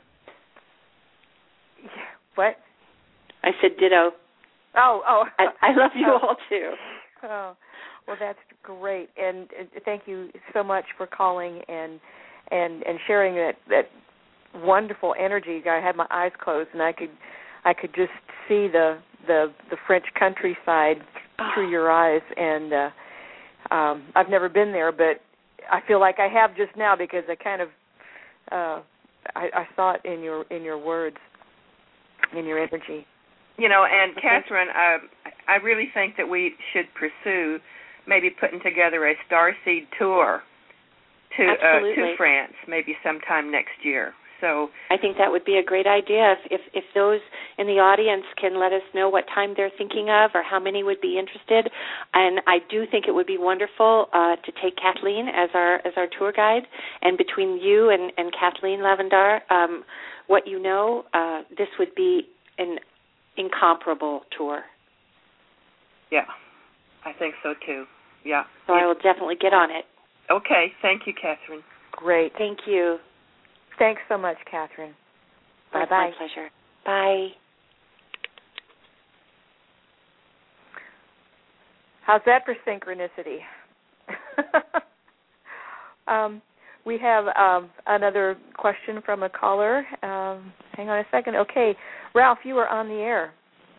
What? I said ditto. Oh, oh. I, I love you oh. all too. Oh, well, that's great, and uh, thank you so much for calling and and and sharing that that wonderful energy. I had my eyes closed, and I could I could just see the the, the French countryside oh. through your eyes, and uh, um, I've never been there, but I feel like I have just now because I kind of. Uh, I, I saw it in your in your words, in your energy. You know, and Catherine, uh, I really think that we should pursue maybe putting together a Starseed tour to uh, to France, maybe sometime next year. So I think that would be a great idea. If, if if those in the audience can let us know what time they're thinking of or how many would be interested, and I do think it would be wonderful uh, to take Kathleen as our as our tour guide. And between you and, and Kathleen Lavendar, um, what you know, uh, this would be an incomparable tour. Yeah, I think so too. Yeah. So I will definitely get on it. Okay. Thank you, Catherine. Great. Thank you. Thanks so much, Catherine. Bye-bye. My pleasure. Bye. How's that for synchronicity? um, we have um, another question from a caller. Um, hang on a second. Okay, Ralph, you are on the air.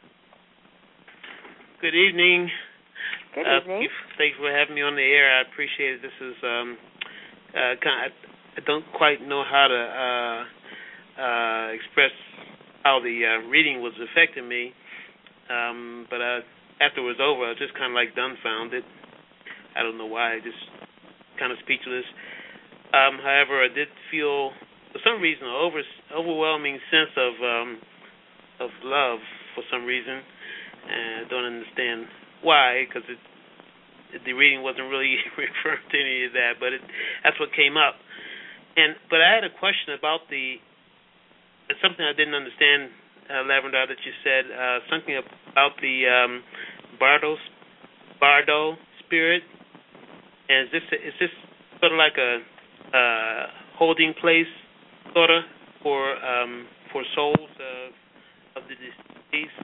Good evening. Good uh, evening. Thanks for having me on the air. I appreciate it. This is um, uh, kind of, I don't quite know how to uh, uh, express how the uh, reading was affecting me, um, but uh, after it was over, I was just kind of like dumbfounded. I don't know why, just kind of speechless. Um, however, I did feel, for some reason, an over, overwhelming sense of um, of love for some reason, and I don't understand why, because the reading wasn't really referring to any of that, but it, that's what came up. And but I had a question about the it's something I didn't understand, uh, Lavendar, that you said uh, something about the um, Bardo Bardo spirit. And is this is this sort of like a uh, holding place, sort of for um, for souls of of the deceased?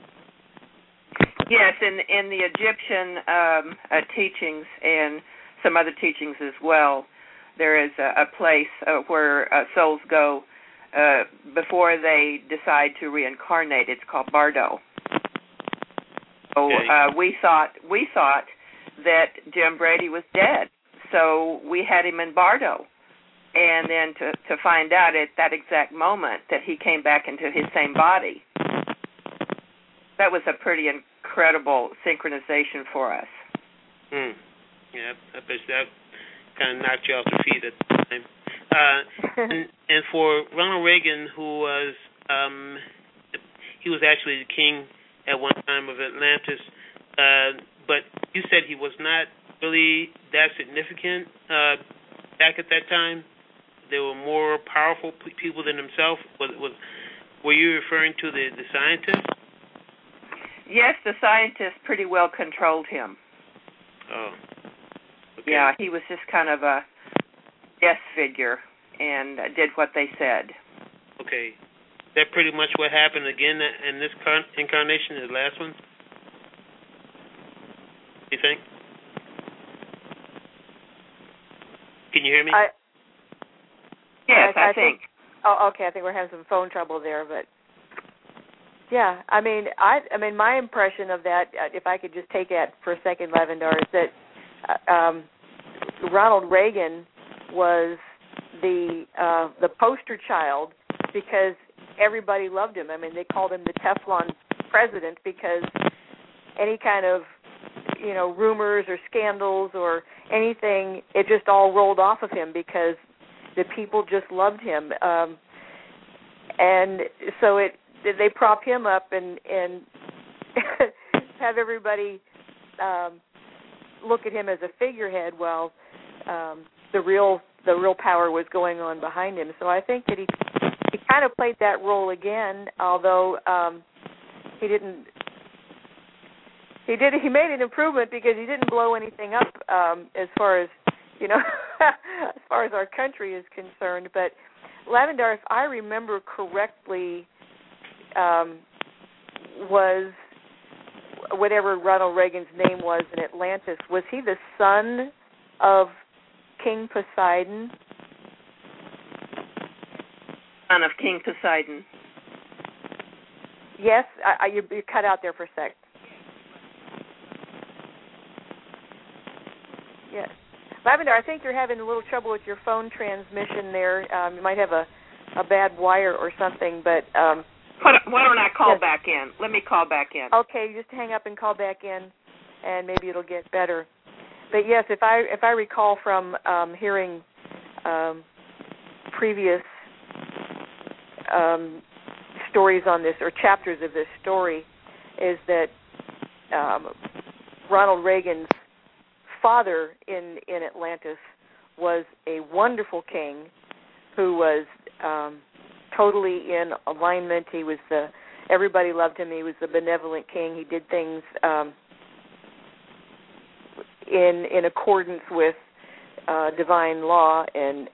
Yes, in in the Egyptian um, uh, teachings and some other teachings as well. There is a, a place uh, where uh, souls go uh, before they decide to reincarnate. It's called Bardo. So okay. uh, we thought we thought that Jim Brady was dead, so we had him in Bardo, and then to to find out at that exact moment that he came back into his same body. That was a pretty incredible synchronization for us. Hmm. Yeah, I bet that kind of knocked you off the feet at the time. Uh, and, and for Ronald Reagan, who was, um, he was actually the king at one time of Atlantis, uh, but you said he was not really that significant uh, back at that time? There were more powerful people than himself? Was, was were you referring to the, the scientists? Yes, the scientists pretty well controlled him. Oh. Okay. Yeah, he was just kind of a yes figure and did what they said. Okay. that pretty much what happened again in this incarnation, the last one? You think? Can you hear me? I, yes, I, I, I think. think. Oh, okay. I think we're having some phone trouble there, but yeah. I mean, I, I mean, my impression of that, if I could just take that for a second, Lavendar, is that um, Ronald Reagan was the uh, the poster child because everybody loved him. I mean, they called him the Teflon president because any kind of, you know, rumors or scandals or anything, it just all rolled off of him because the people just loved him. Um, and so it they prop him up and, and have everybody um, look at him as a figurehead while um, the real the real power was going on behind him. So I think that he he kind of played that role again, although um, he didn't. He did. He made an improvement because he didn't blow anything up um, as far as you know, as far as our country is concerned. But Lavendar, if I remember correctly, um, was whatever Ronald Reagan's name was in Atlantis. Was he the son of King Poseidon? Son of King Poseidon. Yes, I, I, you, you cut out there for a sec. Yes. Lavendar, I think you're having a little trouble with your phone transmission there. Um, you might have a, a bad wire or something, but... Um, Why don't I call yes. back in? Let me call back in. Okay, just hang up and call back in, and maybe it'll get better. But yes, if I if I recall from um, hearing um, previous um, stories on this, or chapters of this story, is that um, Ronald Reagan's father in, in Atlantis was a wonderful king who was um, totally in alignment. He was the everybody loved him. He was the benevolent king. He did things um, in in accordance with uh, divine law, and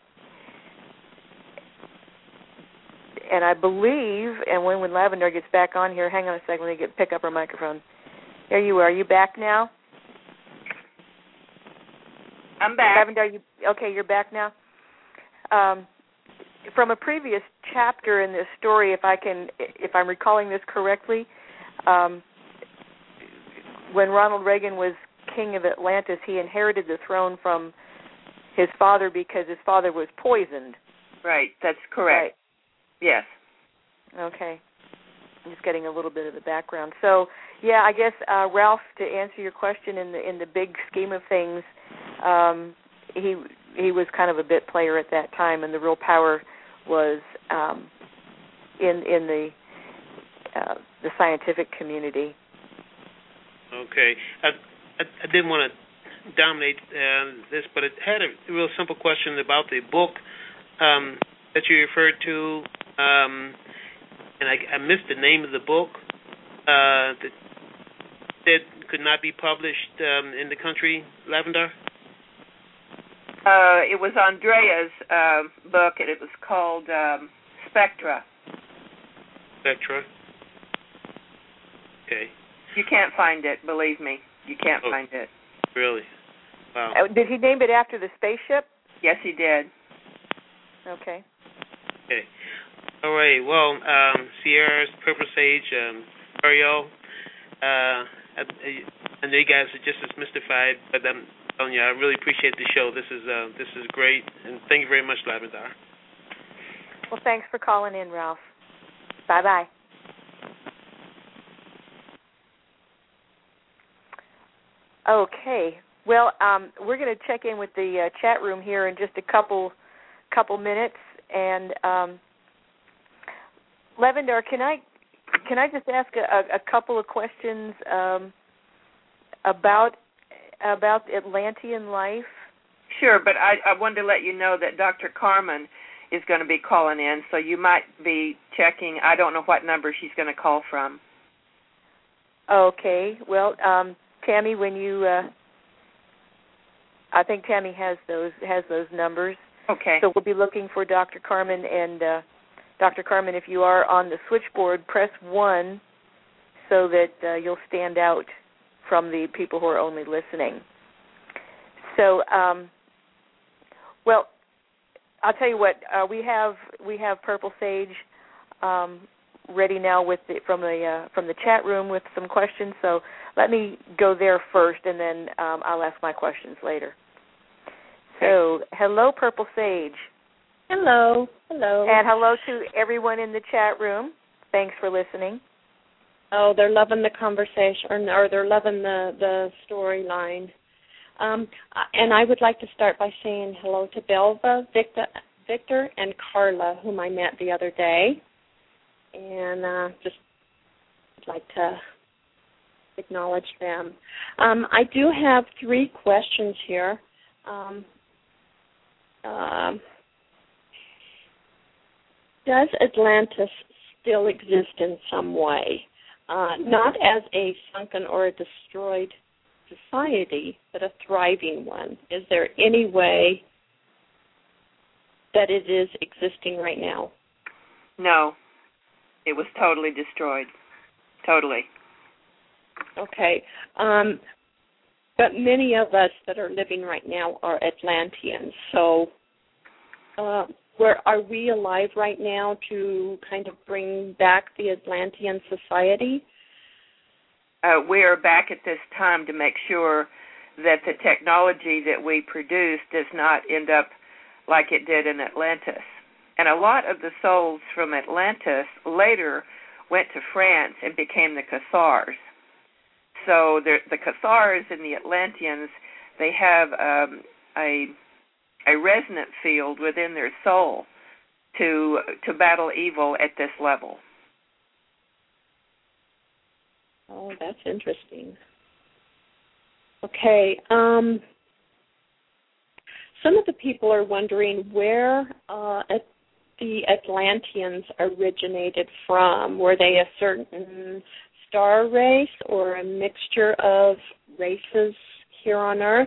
and I believe. And when when Lavendar gets back on here, hang on a second. Let me get pick up her microphone. There you are. Are you back now? I'm back. Lavendar, you okay? You're back now. Um, from a previous chapter in this story, if I can, if I'm recalling this correctly, um, when Ronald Reagan was king of Atlantis, he inherited the throne from his father because his father was poisoned. Right, that's correct. Right. Yes. Okay. I'm just getting a little bit of the background. So, yeah, I guess uh, Ralph, to answer your question, in the in the big scheme of things, um, he he was kind of a bit player at that time, and the real power was um, in in the uh, the scientific community. Okay, I I, I didn't want to dominate uh, this, but it had a real simple question about the book um, that you referred to, um, and I, I missed the name of the book uh, that that could not be published um, in the country. Lavendar? Uh, it was Andrea's uh, book, and it was called um, Spectra. Spectra. Okay. You can't find it, believe me. You can't oh, find it. Really? Wow. Uh, did he name it after the spaceship? Yes, he did. Okay. Okay. All right. Well, um, Sierra's Purple Sage, um, Ariel, uh, I, I know you guys are just as mystified, but I'm telling you, I really appreciate the show. This is uh, this is great, and thank you very much, Lavendar. Well, thanks for calling in, Ralph. Bye-bye. Okay. Well, um, we're going to check in with the uh, chat room here in just a couple couple minutes, and um, Lavendar, can I can I just ask a, a couple of questions um, about about Atlantean life? Sure, but I, I wanted to let you know that Doctor Carmen is going to be calling in, so you might be checking. I don't know what number she's going to call from. Okay. Well, um, Tammy, when you, uh, I think Tammy has those has those numbers. Okay. So we'll be looking for Doctor Carmen, and uh, Doctor Carmen, if you are on the switchboard, press one so that uh, you'll stand out from the people who are only listening. So, um, well, I'll tell you what, uh, we have we have Purple Sage um, ready now with the, from the uh, from the chat room with some questions. So let me go there first, and then um, I'll ask my questions later. So, hello, Purple Sage. Hello. Hello. And hello to everyone in the chat room. Thanks for listening. Oh, they're loving the conversation, or, or they're loving the, the storyline. Um, and I would like to start by saying hello to Belva, Victor, Victor, and Carla, whom I met the other day. And uh, just would like to acknowledge them. Um, I do have three questions here. Um, um, does Atlantis still exist in some way? Uh, not as a sunken or a destroyed society, but a thriving one. Is there any way that it is existing right now? No. It was totally destroyed. Totally. Okay. Um, but many of us that are living right now are Atlanteans. So uh, where are we alive right now to kind of bring back the Atlantean society? Uh, we are back at this time to make sure that the technology that we produce does not end up like it did in Atlantis. And a lot of the souls from Atlantis later went to France and became the Cathars. So the, the Cathars and the Atlanteans, they have um, a a resonant field within their soul to to battle evil at this level. Oh, that's interesting. Okay. Um, some of the people are wondering where uh, at the Atlanteans originated from. Were they a certain star race or a mixture of races here on Earth?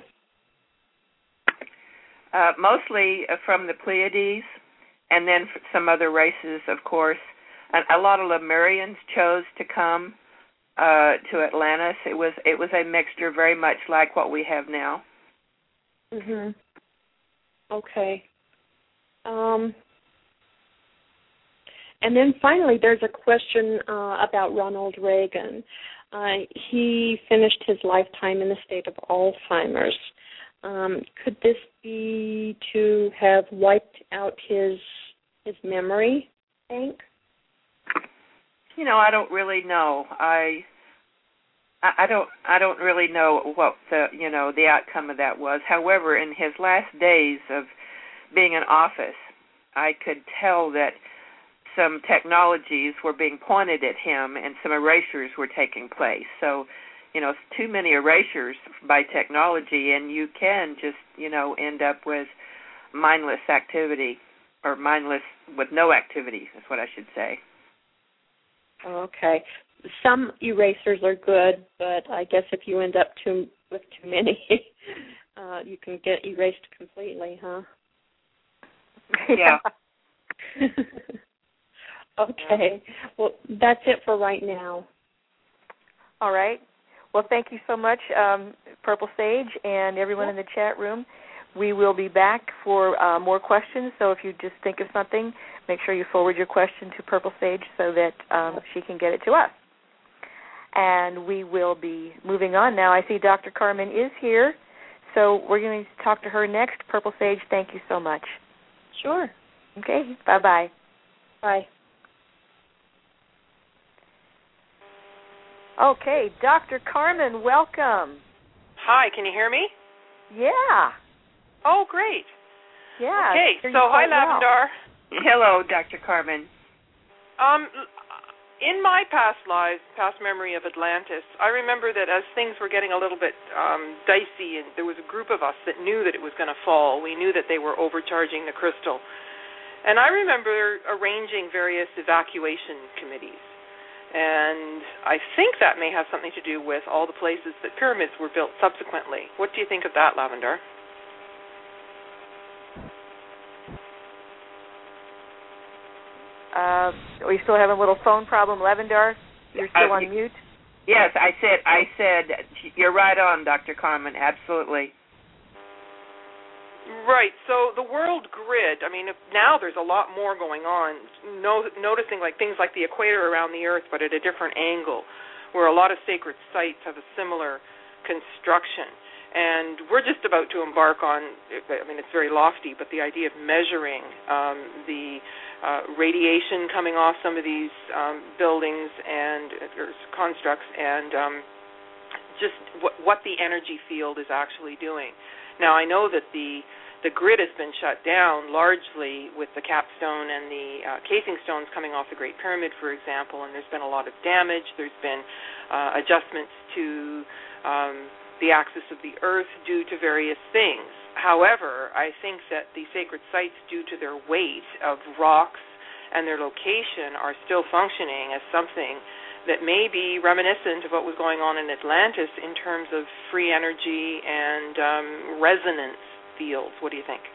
Uh, mostly from the Pleiades, and then some other races, of course. A, a lot of Lemurians chose to come uh, to Atlantis. It was it was a mixture very much like what we have now. Mhm. Okay. Um. And then finally, there's a question uh, about Ronald Reagan. Uh, he finished his lifetime in the state of Alzheimer's. Um, could this be to have wiped out his his memory bank? You know, I don't really know. I I don't I don't really know what the you know the outcome of that was. However, in his last days of being in office, I could tell that some technologies were being pointed at him and some erasures were taking place. So, you know, too many erasures by technology and you can just, you know, end up with mindless activity or mindless with no activity is what I should say. Okay. Some erasers are good, but I guess if you end up too, with too many, uh, you can get erased completely, huh? Yeah. Okay. Well, that's it for right now. All right. Well, thank you so much, um, Purple Sage, and everyone yep. in the chat room. We will be back for uh, more questions, so if you just think of something, make sure you forward your question to Purple Sage so that um, she can get it to us. And we will be moving on now. I see Doctor Carmen is here, so we're going to talk to her next. Purple Sage, thank you so much. Sure. Okay. Bye-bye. Bye. Okay, Doctor Carmen, welcome. Hi, can you hear me? Yeah. Oh, great. Yeah. Okay, so hi, Lavendar. Well. Hello, Doctor Carmen. Um, in my past lives, past memory of Atlantis, I remember that as things were getting a little bit um, dicey, and there was a group of us that knew that it was going to fall. We knew that they were overcharging the crystal. And I remember arranging various evacuation committees. And I think that may have something to do with all the places that pyramids were built subsequently. What do you think of that, Lavendar? Uh, are you still having a little phone problem, Lavendar? You're still uh, on mute? Yes, I said, I said, you're right on, Doctor Carmen, absolutely. Right. So the world grid, I mean, if now there's a lot more going on, no, noticing like things like the equator around the Earth, but at a different angle, where a lot of sacred sites have a similar construction. And we're just about to embark on, I mean, it's very lofty, but the idea of measuring um, the uh, radiation coming off some of these um, buildings and or constructs, and um, just what, what the energy field is actually doing. Now, I know that the the grid has been shut down largely with the capstone and the uh, casing stones coming off the Great Pyramid, for example, and there's been a lot of damage. There's been uh, adjustments to um, the axis of the Earth due to various things. However, I think that the sacred sites, due to their weight of rocks and their location, are still functioning as something that may be reminiscent of what was going on in Atlantis in terms of free energy and um, resonance fields. What do you think?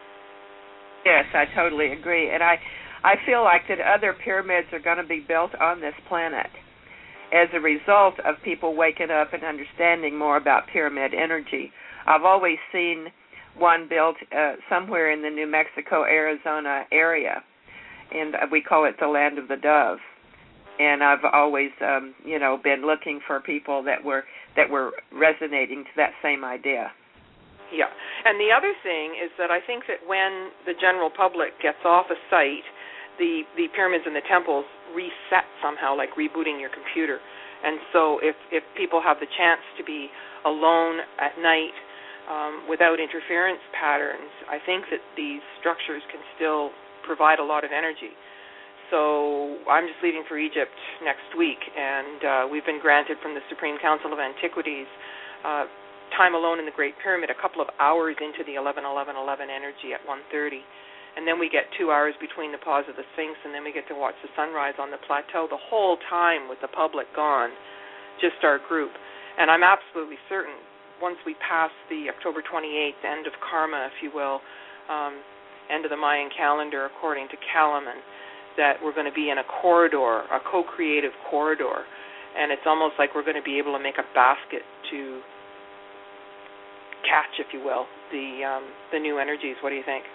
Yes, I totally agree. And I, I feel like that other pyramids are going to be built on this planet as a result of people waking up and understanding more about pyramid energy. I've always seen one built uh, somewhere in the New Mexico, Arizona area, and we call it the Land of the Dove. And I've always, um, you know, been looking for people that were that were resonating to that same idea. Yeah, and the other thing is that I think that when the general public gets off a site, the, the pyramids and the temples reset somehow, like rebooting your computer. And so if, if people have the chance to be alone at night um, without interference patterns, I think that these structures can still provide a lot of energy. So I'm just leaving for Egypt next week, and uh, we've been granted from the Supreme Council of Antiquities uh, time alone in the Great Pyramid, a couple of hours into the eleven eleven eleven energy at one thirty. And then we get two hours between the pause of the Sphinx, and then we get to watch the sunrise on the plateau the whole time with the public gone, just our group. And I'm absolutely certain once we pass the October twenty-eighth, end of karma, if you will, um, end of the Mayan calendar according to Kalaman, that we're going to be in a corridor, a co-creative corridor. And it's almost like we're going to be able to make a basket to catch, if you will, the um, the new energies. What do you think?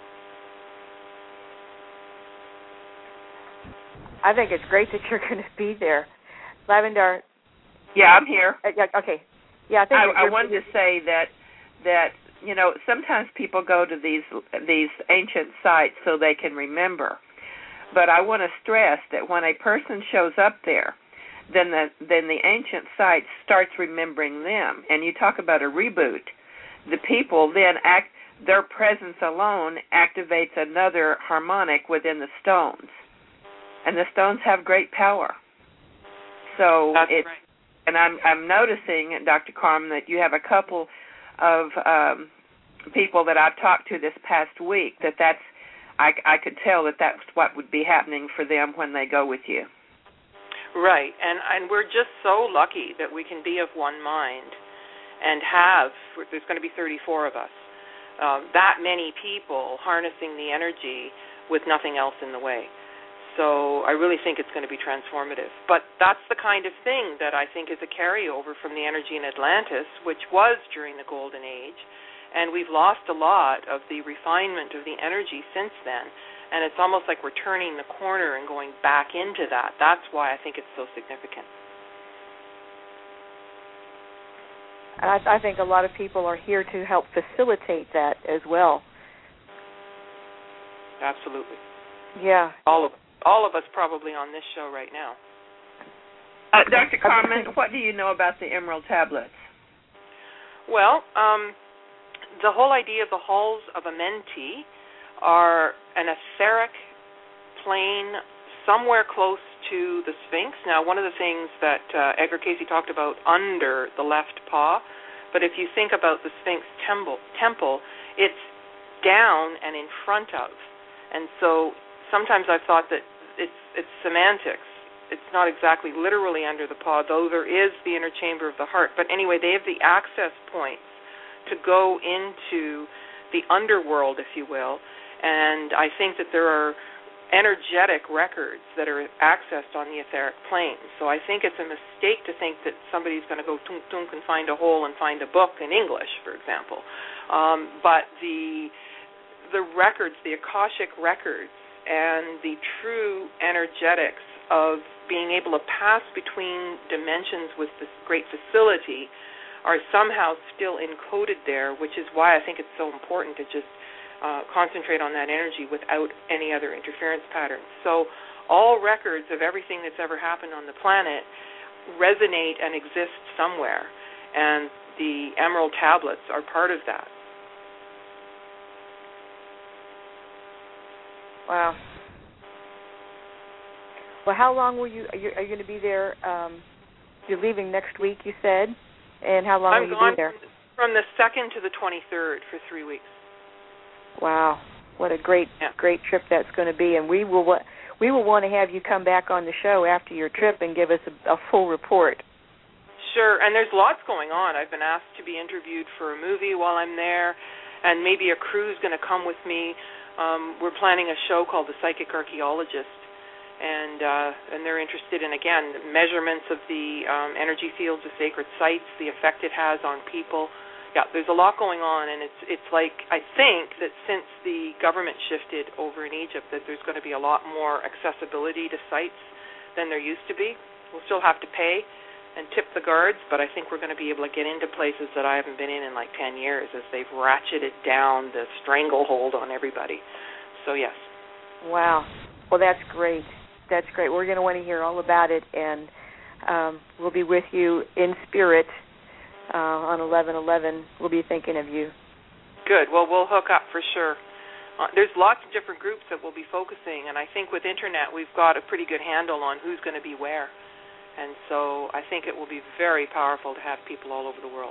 I think it's great that you're going to be there, Lavendar. Yeah, I'm here. Uh, yeah, okay. Yeah, I think I, I wanted to say that that you know sometimes people go to these these ancient sites so they can remember, but I want to stress that when a person shows up there, then the then the ancient site starts remembering them. And you talk about a reboot. The people then act, their presence alone activates another harmonic within the stones. And the stones have great power. So That's it's, right. And I'm I'm noticing, Doctor Carmen, that you have a couple of um, people that I've talked to this past week that that's, I, I could tell that that's what would be happening for them when they go with you. Right, and and we're just so lucky that we can be of one mind and have, there's going to be thirty-four of us, um, that many people harnessing the energy with nothing else in the way. So I really think it's going to be transformative. But that's the kind of thing that I think is a carryover from the energy in Atlantis, which was during the Golden Age, and we've lost a lot of the refinement of the energy since then, and it's almost like we're turning the corner and going back into that. That's why I think it's so significant. And I, I think a lot of people are here to help facilitate that as well. Absolutely. Yeah. All of all of us probably on this show right now. Uh, Doctor Carmen, what do you know about the Emerald Tablets? Well, um, the whole idea of the halls of Amenti are an etheric plane somewhere close to the Sphinx. Now, one of the things that uh, Edgar Cayce talked about under the left paw, but if you think about the Sphinx temple, temple, it's down and in front of. And so sometimes I've thought that it's it's semantics. It's not exactly literally under the paw, though there is the inner chamber of the heart. But anyway, they have the access points to go into the underworld, if you will. And I think that there are energetic records that are accessed on the etheric plane. So I think it's a mistake to think that somebody's going to go tunk tunk and find a hole and find a book in English, for example. Um, but the the records, the Akashic records, and the true energetics of being able to pass between dimensions with this great facility are somehow still encoded there, which is why I think it's so important to just uh, concentrate on that energy without any other interference patterns. So all records of everything that's ever happened on the planet resonate and exist somewhere, and the Emerald Tablets are part of that. Wow. Well, how long will you? Are you, are you going to be there? Um, you're leaving next week, you said, and how long I'm will you gone be there? From the second to the twenty-third for three weeks. Wow, what a great, yeah. great trip that's going to be, and we will we will want to have you come back on the show after your trip and give us a, a full report. Sure, and there's lots going on. I've been asked to be interviewed for a movie while I'm there, and maybe a crew's going to come with me. Um, we're planning a show called The Psychic Archaeologist, and uh, and they're interested in, again, measurements of the um, energy fields of sacred sites, the effect it has on people. Yeah, there's a lot going on, and it's it's like, I think that since the government shifted over in Egypt, that there's going to be a lot more accessibility to sites than there used to be. We'll still have to pay and tip the guards, but I think we're going to be able to get into places that I haven't been in in like ten years as they've ratcheted down the stranglehold on everybody. So, yes. Wow. Well, that's great. That's great. We're going to want to hear all about it, and um, we'll be with you in spirit uh, on eleven eleven. We'll be thinking of you. Good. Well, we'll hook up for sure. Uh, there's lots of different groups that will be focusing, and I think with Internet we've got a pretty good handle on who's going to be where. And so I think it will be very powerful to have people all over the world.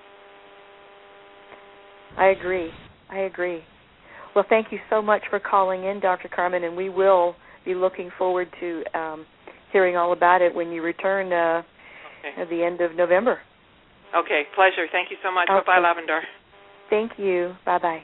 I agree. I agree. Well, thank you so much for calling in, Doctor Carmen, and we will be looking forward to um, hearing all about it when you return uh, okay. at the end of November. Okay, pleasure. Thank you so much. Okay. Bye-bye, Lavendar. Thank you. Bye-bye.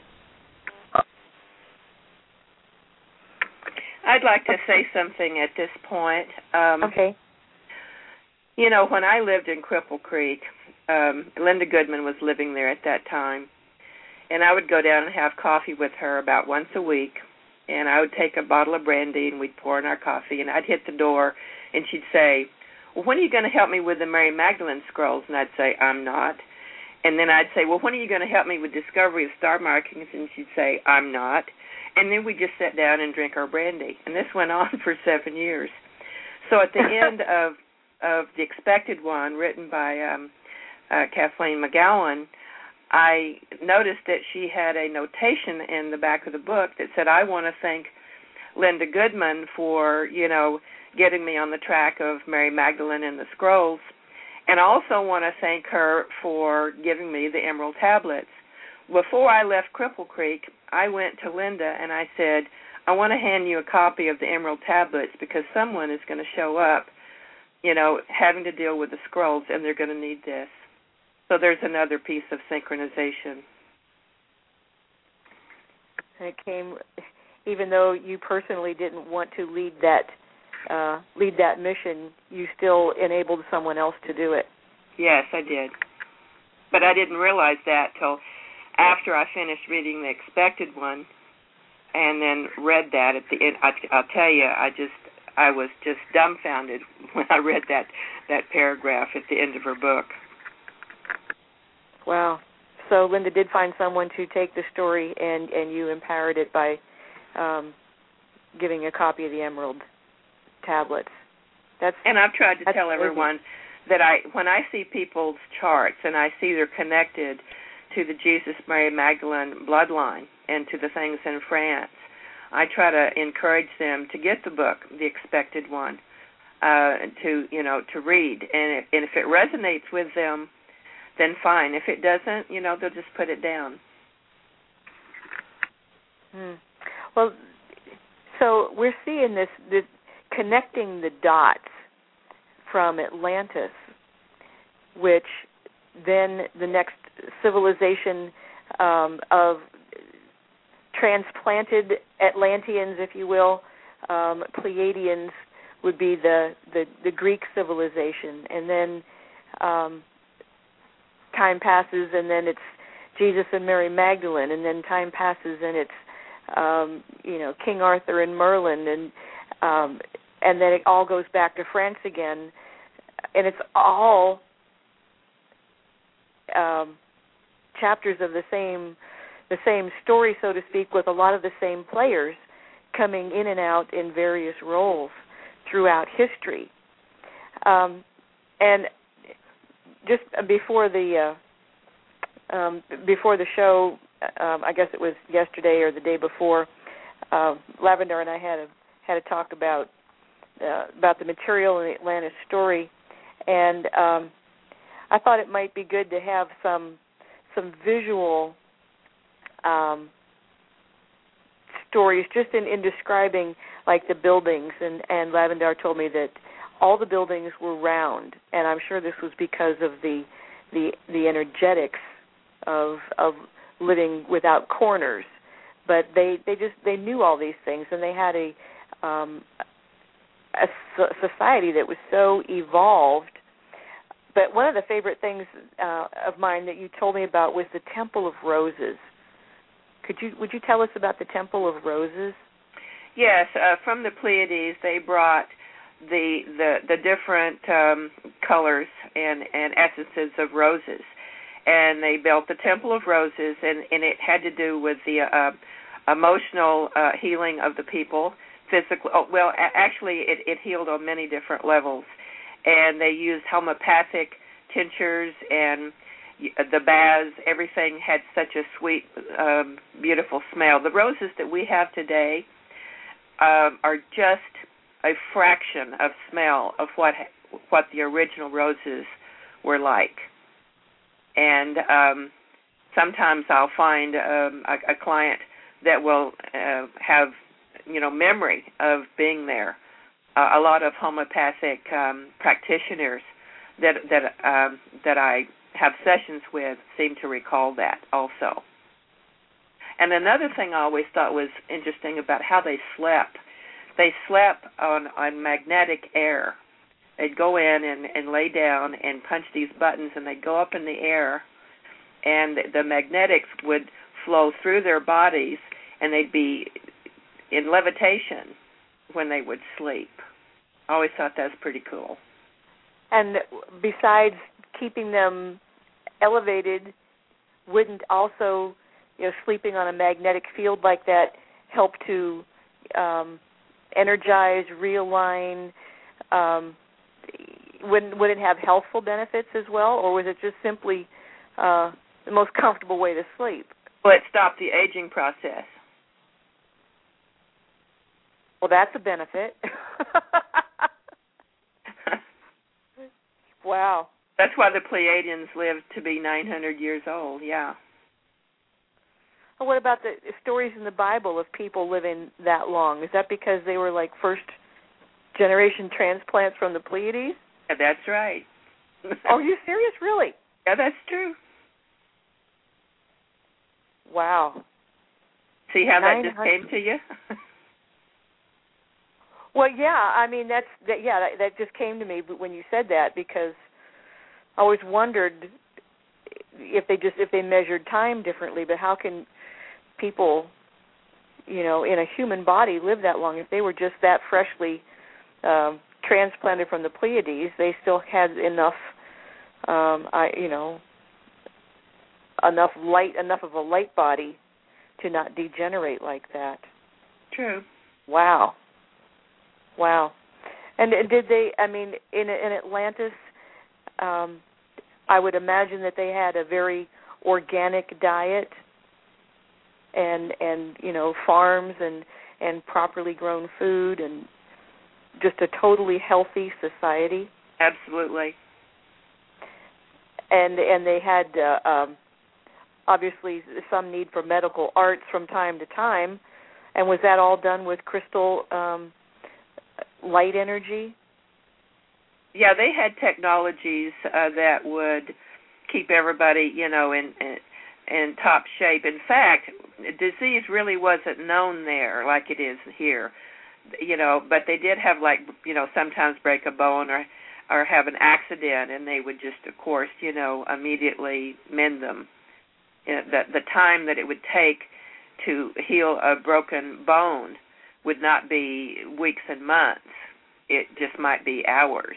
I'd like to say something at this point. Um, okay. You know, when I lived in Cripple Creek, um, Linda Goodman was living there at that time, and I would go down and have coffee with her about once a week, and I would take a bottle of brandy, and we'd pour in our coffee, and I'd hit the door, and she'd say, well, when are you going to help me with the Mary Magdalene scrolls? And I'd say, I'm not. And then I'd say, well, when are you going to help me with discovery of star markings? And she'd say, I'm not. And then we'd just sit down and drink our brandy, and this went on for seven years. So at the end of of The Expected One, written by um, uh, Kathleen McGowan, I noticed that she had a notation in the back of the book that said, I want to thank Linda Goodman for, you know, getting me on the track of Mary Magdalene and the scrolls, and I also want to thank her for giving me the Emerald Tablets. Before I left Cripple Creek, I went to Linda and I said, I want to hand you a copy of the Emerald Tablets because someone is going to show up, you know, having to deal with the scrolls, and they're going to need this. So there's another piece of synchronization. And it came, even though you personally didn't want to lead that uh, lead that mission, you still enabled someone else to do it. Yes, I did. But I didn't realize that till after I finished reading The Expected One, and then read that at the end. I, I'll tell you, I just. I was just dumbfounded when I read that, that paragraph at the end of her book. Wow. So Linda did find someone to take the story, and, and you empowered it by um, giving a copy of the Emerald Tablets. That's And I've tried to tell amazing. everyone that I when I see people's charts and I see they're connected to the Jesus Mary Magdalene bloodline and to the things in France, I try to encourage them to get the book, The Expected One, uh, to you know to read, and if, and if it resonates with them, then fine. If it doesn't, you know, they'll just put it down. Hmm. Well, so we're seeing this, this connecting the dots from Atlantis, which then the next civilization um, of transplanted Atlanteans, if you will, um, Pleiadians would be the, the, the Greek civilization, and then um, time passes, and then it's Jesus and Mary Magdalene, and then time passes, and it's um, you know King Arthur and Merlin, and um, and then it all goes back to France again, and it's all um, chapters of the same the same story, so to speak, with a lot of the same players coming in and out in various roles throughout history. Um, and just before the uh, um, before the show, um, I guess it was yesterday or the day before, uh, Lavender and I had a had a talk about uh, about the material in the Atlantis story, and um, I thought it might be good to have some some visual um, stories just in, in describing like the buildings, and, and Lavender told me that all the buildings were round, and I'm sure this was because of the the, the energetics of of living without corners. But they, they just they knew all these things, and they had a um, a society that was so evolved. But one of the favorite things uh, of mine that you told me about was the Temple of Roses. Could you would you tell us about the Temple of Roses? Yes, uh, from the Pleiades, they brought the the, the different um, colors and, and essences of roses, and they built the Temple of Roses, and, and it had to do with the uh, emotional uh, healing of the people, physical. Oh, well, a- actually, it, it healed on many different levels, and they used homeopathic tinctures and the baths. Everything had such a sweet, um, beautiful smell. The roses that we have today Um, are just a fraction of smell of what what the original roses were like. And um, sometimes I'll find um, a, a client that will uh, have, you know, memory of being there. Uh, a lot of homeopathic um, practitioners that that um, that I have sessions with seem to recall that also. And another thing I always thought was interesting about how they slept. They slept on, on magnetic air. They'd go in and, and lay down and punch these buttons, and they'd go up in the air, and the magnetics would flow through their bodies, and they'd be in levitation when they would sleep. I always thought that was pretty cool. And besides keeping them elevated, wouldn't also, you know, sleeping on a magnetic field like that help to um, energize, realign? Um, wouldn't, would it have healthful benefits as well, or was it just simply uh, the most comfortable way to sleep? Well, it stopped the aging process. Well, that's a benefit. Wow. That's why the Pleiadians lived to be nine hundred years old, yeah. Well, what about the stories in the Bible of people living that long? Is that because they were like first-generation transplants from the Pleiades? Yeah, that's right. Oh, are you serious? Really? Yeah, that's true. Wow. See how that just came to you? Well, yeah. I mean, that's that. Yeah, that, that just came to me when you said that, because I always wondered if they just if they measured time differently. But how can people, you know, in a human body live that long? If they were just that freshly um, transplanted from the Pleiades, they still had enough, um, I, you know, enough light, enough of a light body to not degenerate like that. True. Wow. Wow. And did they, I mean, in, in Atlantis, um, I would imagine that they had a very organic diet and, and you know, farms and, and properly grown food and just a totally healthy society. Absolutely. And and they had, uh, um, obviously, some need for medical arts from time to time. And was that all done with crystal um light energy? Yeah, they had technologies uh, that would keep everybody, you know, in, in in top shape. In fact, disease really wasn't known there like it is here. you know, but they did have, like, you know, sometimes break a bone or or have an accident, and they would just, of course, you know, immediately mend them. You know, the, the time that it would take to heal a broken bone would not be weeks and months. It just might be hours.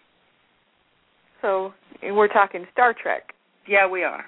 So we're talking Star Trek. Yeah, we are.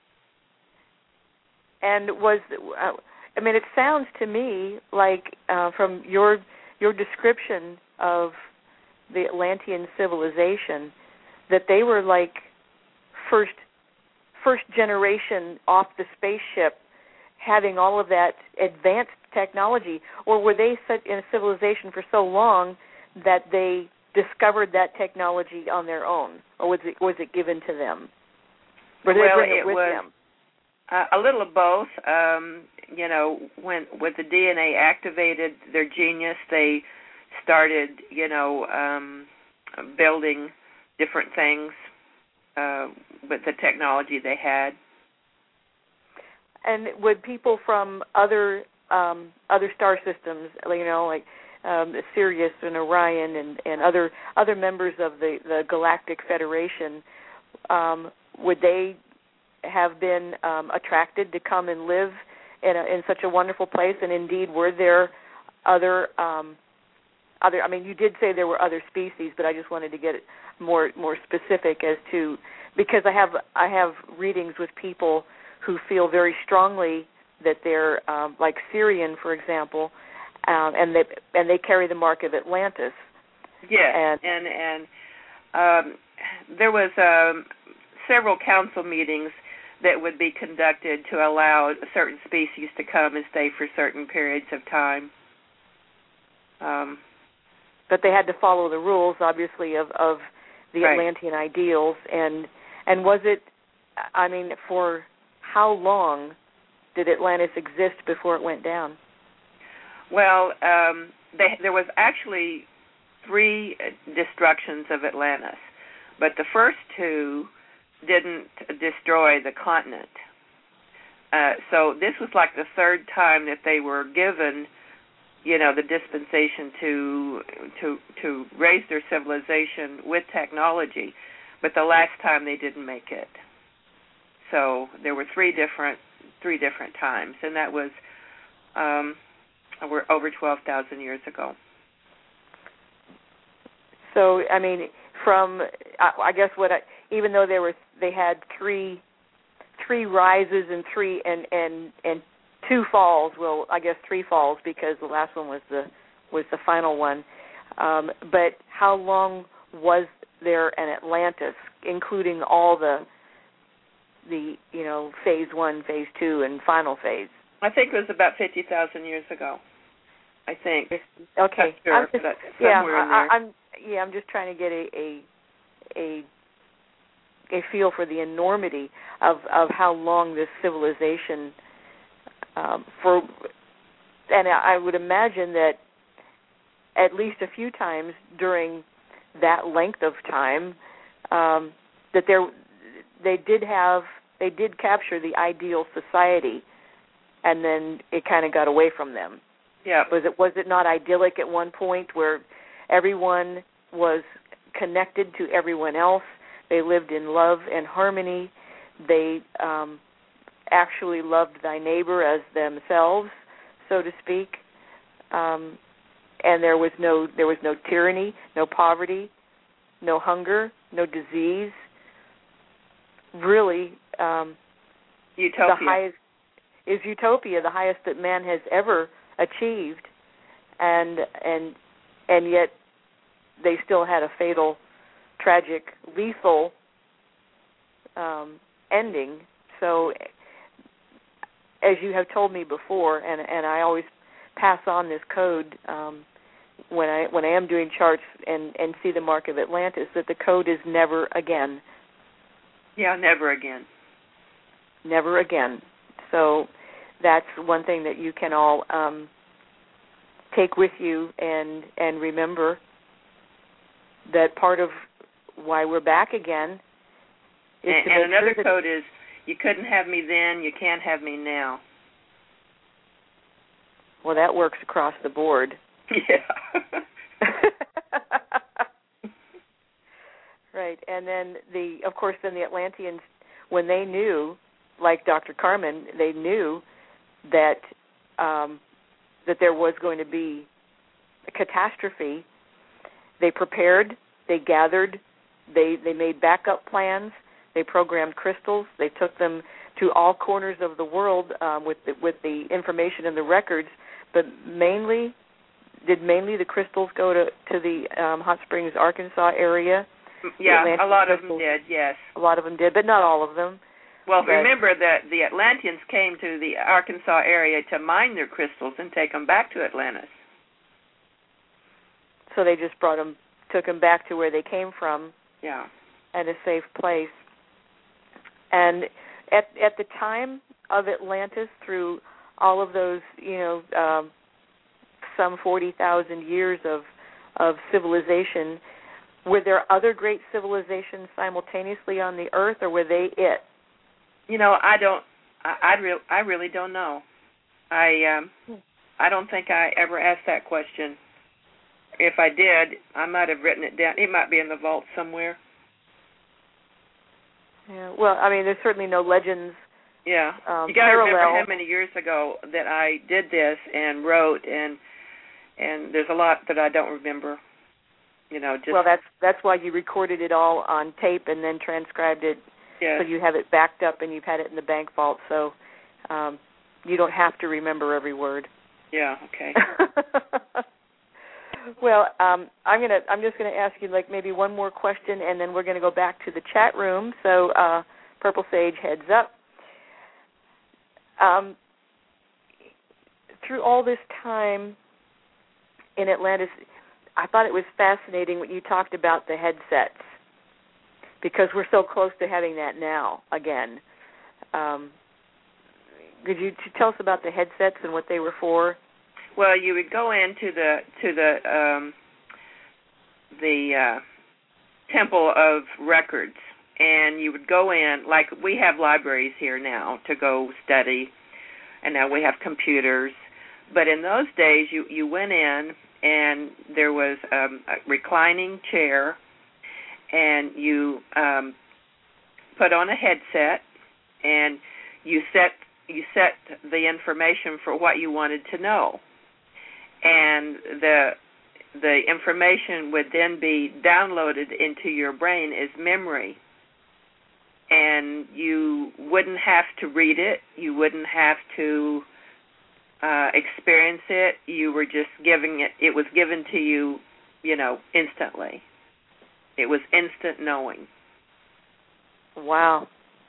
And was, uh, I mean, it sounds to me like uh, from your your description of the Atlantean civilization that they were like first first generation off the spaceship, having all of that advanced technology, or were they set in a civilization for so long that they discovered that technology on their own, or was it was it given to them? Or did well, they bring it, it with was them? Uh, a little of both. Um, you know, when with the D N A activated their genius, they started, you know, um, building different things uh, with the technology they had. And would people from other um, other star systems, you know, like um, Sirius and Orion and, and other other members of the, the Galactic Federation, um, would they have been um, attracted to come and live in, a, in such a wonderful place? And indeed, were there other um, other? I mean, you did say there were other species, but I just wanted to get it more more specific as to, because I have I have readings with people who feel very strongly that they're um, like Sirian, for example, um, and they and they carry the mark of Atlantis. Yes, and and and um, there was um, several council meetings that would be conducted to allow certain species to come and stay for certain periods of time. Um, but they had to follow the rules, obviously, of, of the right. Atlantean ideals. And and was it, I mean, for how long did Atlantis exist before it went down? Well, um, they, there was actually three destructions of Atlantis, but the first two didn't destroy the continent. Uh, so this was like the third time that they were given, you know, the dispensation to to to raise their civilization with technology, but the last time they didn't make it. So there were three different three different times, and that was um, over over twelve thousand years ago. So I mean, from I, I guess what I, even though there were they had three three rises and three and and and two falls. Well, I guess three falls because the last one was the was the final one. Um, but how long was there an Atlantis, including all the the you know phase one, phase two, and final phase? I think it was about fifty thousand years ago. I think. Okay. Sure, I'm just, yeah, somewhere in I, there. I'm yeah. I'm just trying to get a a a, a feel for the enormity of, of how long this civilization um, for, and I would imagine that at least a few times during that length of time, um, that there they did have they did capture the ideal society, and then it kind of got away from them. Yeah. Was it was it not idyllic at one point where everyone was connected to everyone else? They lived in love and harmony. They um, actually loved thy neighbor as themselves, so to speak. Um, and there was no there was no tyranny, no poverty, no hunger, no disease. Really, um, utopia. The highest is utopia, the highest that man has ever achieved, and and and yet they still had a fatal, tragic, lethal um, ending. So, as you have told me before, and and I always pass on this code um, when I when I am doing charts and and see the mark of Atlantis, that the code is never again. Yeah, never again. Never again. So that's one thing that you can all um, take with you and and remember, that part of why we're back again is and, to and make another sure that code is, you couldn't have me then, you can't have me now. Well, that works across the board. Yeah. Right, and then the, of course, then the Atlanteans, when they knew, like Doctor Carmen, they knew that um, that there was going to be a catastrophe. They prepared, they gathered, they they made backup plans, they programmed crystals, they took them to all corners of the world um, with the, with the information and the records. But mainly, did mainly the crystals go to to the um, Hot Springs, Arkansas area? Yeah, a lot of them did. Yes, a lot of them did, but not all of them. Well, but, remember that the Atlanteans came to the Arkansas area to mine their crystals and take them back to Atlantis. So they just brought them, took them back to where they came from. Yeah. At a safe place. And at at the time of Atlantis, through all of those, you know, um, some forty thousand years of of civilization, were there other great civilizations simultaneously on the Earth, or were they it? You know, I don't. I I, re- I really don't know. I um, I don't think I ever asked that question. If I did, I might have written it down. It might be in the vault somewhere. Yeah. Well, I mean, there's certainly no legends. Yeah. Um, you got to remember parallel. how many years ago that I did this and wrote, and and there's a lot that I don't remember. You know, just well, that's that's why you recorded it all on tape and then transcribed it, yes. so you have it backed up and you've had it in the bank vault, so um, you don't have to remember every word. Yeah. Okay. Well, um, I'm gonna I'm just gonna ask you like maybe one more question, and then we're gonna go back to the chat room. So, uh, Purple Sage, heads up. Um, through all this time in Atlantis, I thought it was fascinating when you talked about the headsets, because we're so close to having that now again. Um, could you tell us about the headsets and what they were for? Well, you would go into the to the um, the uh, Temple of Records, and you would go in, like we have libraries here now to go study, and now we have computers. But in those days, you, you went in, and there was um, a reclining chair, and you um, put on a headset, and you set you set the information for what you wanted to know. And the the information would then be downloaded into your brain as memory. And you wouldn't have to read it. You wouldn't have to uh, experience it. You were just giving it. It was given to you, you know, instantly. It was instant knowing. Wow.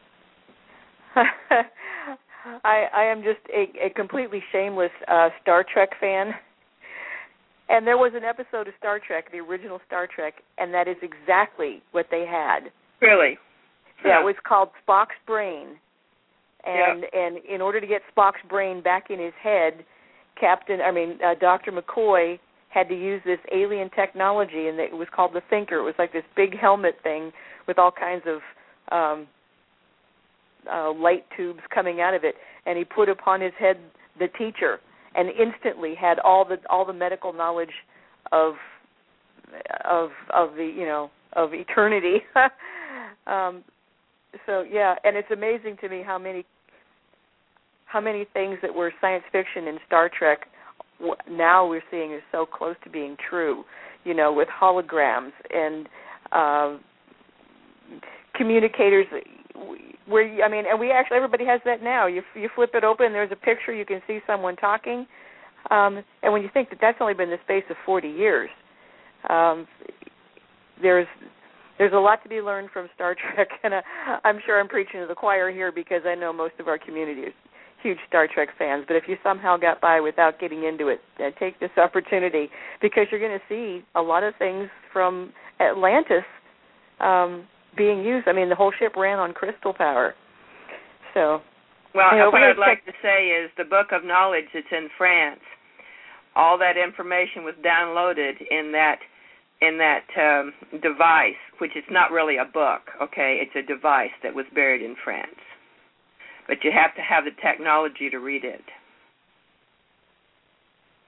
I I am just a, a completely shameless uh, Star Trek fan. And there was an episode of Star Trek, the original Star Trek, and that is exactly what they had. Really? Yeah, it was called Spock's Brain. And yep. and in order to get Spock's brain back in his head, Captain, I mean, uh, Doctor McCoy had to use this alien technology, and it was called the Thinker. It was like this big helmet thing with all kinds of um, uh, light tubes coming out of it, and he put upon his head the teacher, and instantly had all the all the medical knowledge of of of the you know of eternity. um, so yeah, and it's amazing to me how many how many things that were science fiction in Star Trek now we're seeing are so close to being true. You know, with holograms and uh, communicators. Where I mean, and we actually everybody has that now. You you flip it open, there's a picture, you can see someone talking, um, and when you think that that's only been the space of forty years, um, there's there's a lot to be learned from Star Trek, and uh, I'm sure I'm preaching to the choir here because I know most of our community is huge Star Trek fans. But if you somehow got by without getting into it, uh, take this opportunity because you're going to see a lot of things from Atlantis. Um, being used. I mean, the whole ship ran on crystal power. So, well, you know, what I'd like to say is the Book of Knowledge that's in France. All that information was downloaded in that in that um, device, which is not really a book. Okay, it's a device that was buried in France, but you have to have the technology to read it.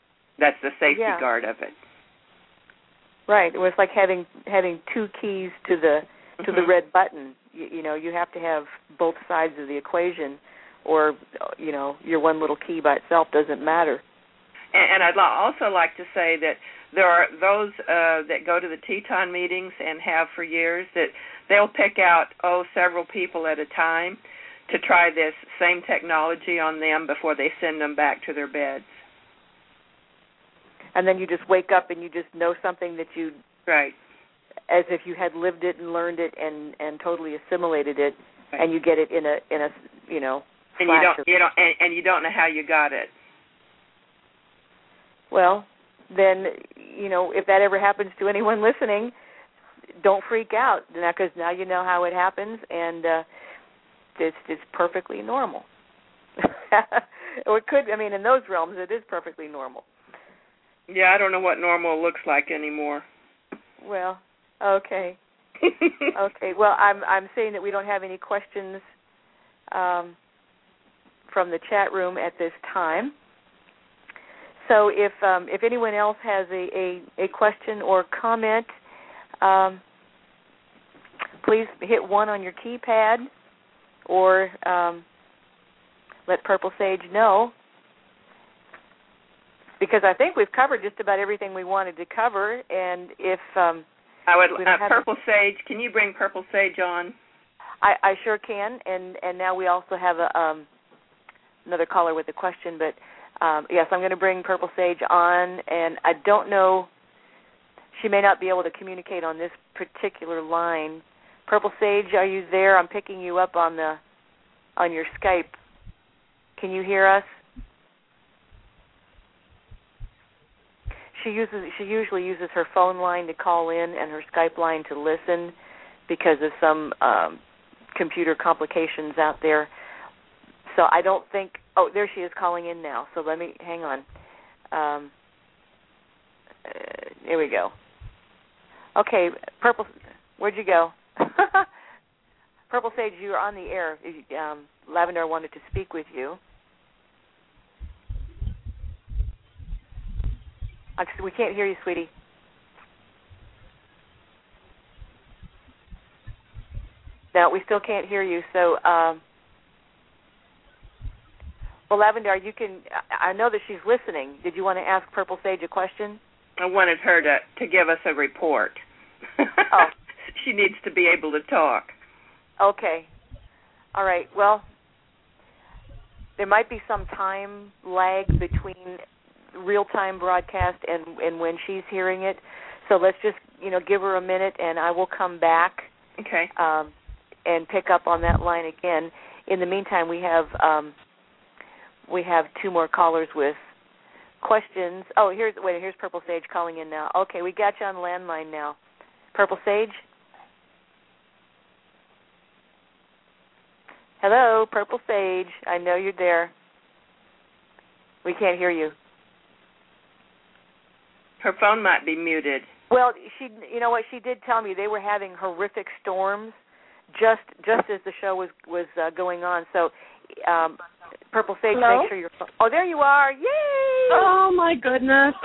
That's the safety yeah. guard of it. Right. It was like having having two keys to the to mm-hmm. the red button. You, you know, you have to have both sides of the equation, or you know, your one little key by itself doesn't matter. And, and I'd also like to say that there are those uh, that go to the Teton meetings and have for years that they'll pick out oh several people at a time to try this same technology on them before they send them back to their beds. And then you just wake up and you just know something that you, right, as if you had lived it and learned it and, and totally assimilated it, right. and you get it in a in a you know. And you don't you don't and, and you don't know how you got it. Well, then you know if that ever happens to anyone listening, don't freak out, because now you know how it happens, and uh, it's it's perfectly normal. Or it could, I mean, in those realms, it is perfectly normal. Yeah, I don't know what normal looks like anymore. Well, okay, okay. Well, I'm I'm saying that we don't have any questions um, from the chat room at this time. So if um, if anyone else has a, a, a question or comment, um, please hit one on your keypad, or um, let Purple Sage know. Because I think we've covered just about everything we wanted to cover, and if um, I would, we uh, have Purple Sage, can you bring Purple Sage on? I, I sure can, and, and now we also have a, um, another caller with a question. But um, yes, I'm going to bring Purple Sage on, and I don't know. She may not be able to communicate on this particular line. Purple Sage, are you there? I'm picking you up on the on your Skype. Can you hear us? She uses she usually uses her phone line to call in and her Skype line to listen because of some um, computer complications out there. So I don't think. Oh, there she is calling in now. So let me hang on. Um, uh, here we go. Okay, Purple. Where'd you go? Purple Sage, you are on the air. Um, Lavender wanted to speak with you. We can't hear you, sweetie. No, we still can't hear you. So, um, well, Lavender, you can. I know that she's listening. Did you want to ask Purple Sage a question? I wanted her to, to give us a report. Oh. She needs to be able to talk. Okay. All right. Well, there might be some time lag between real-time broadcast and, and when she's hearing it. So let's just, you know, give her a minute, and I will come back. Okay. Um, and pick up on that line again. In the meantime, we have um, we have two more callers with questions. Oh, here's wait, here's Purple Sage calling in now. Okay, we got you on the landline now. Purple Sage? Hello, Purple Sage. I know you're there. We can't hear you. Her phone might be muted. Well, she, you know what? She did tell me they were having horrific storms just just as the show was was uh, going on. So, um, Purple Sage, Hello? make sure you're. Oh, there you are! Yay! Oh my goodness!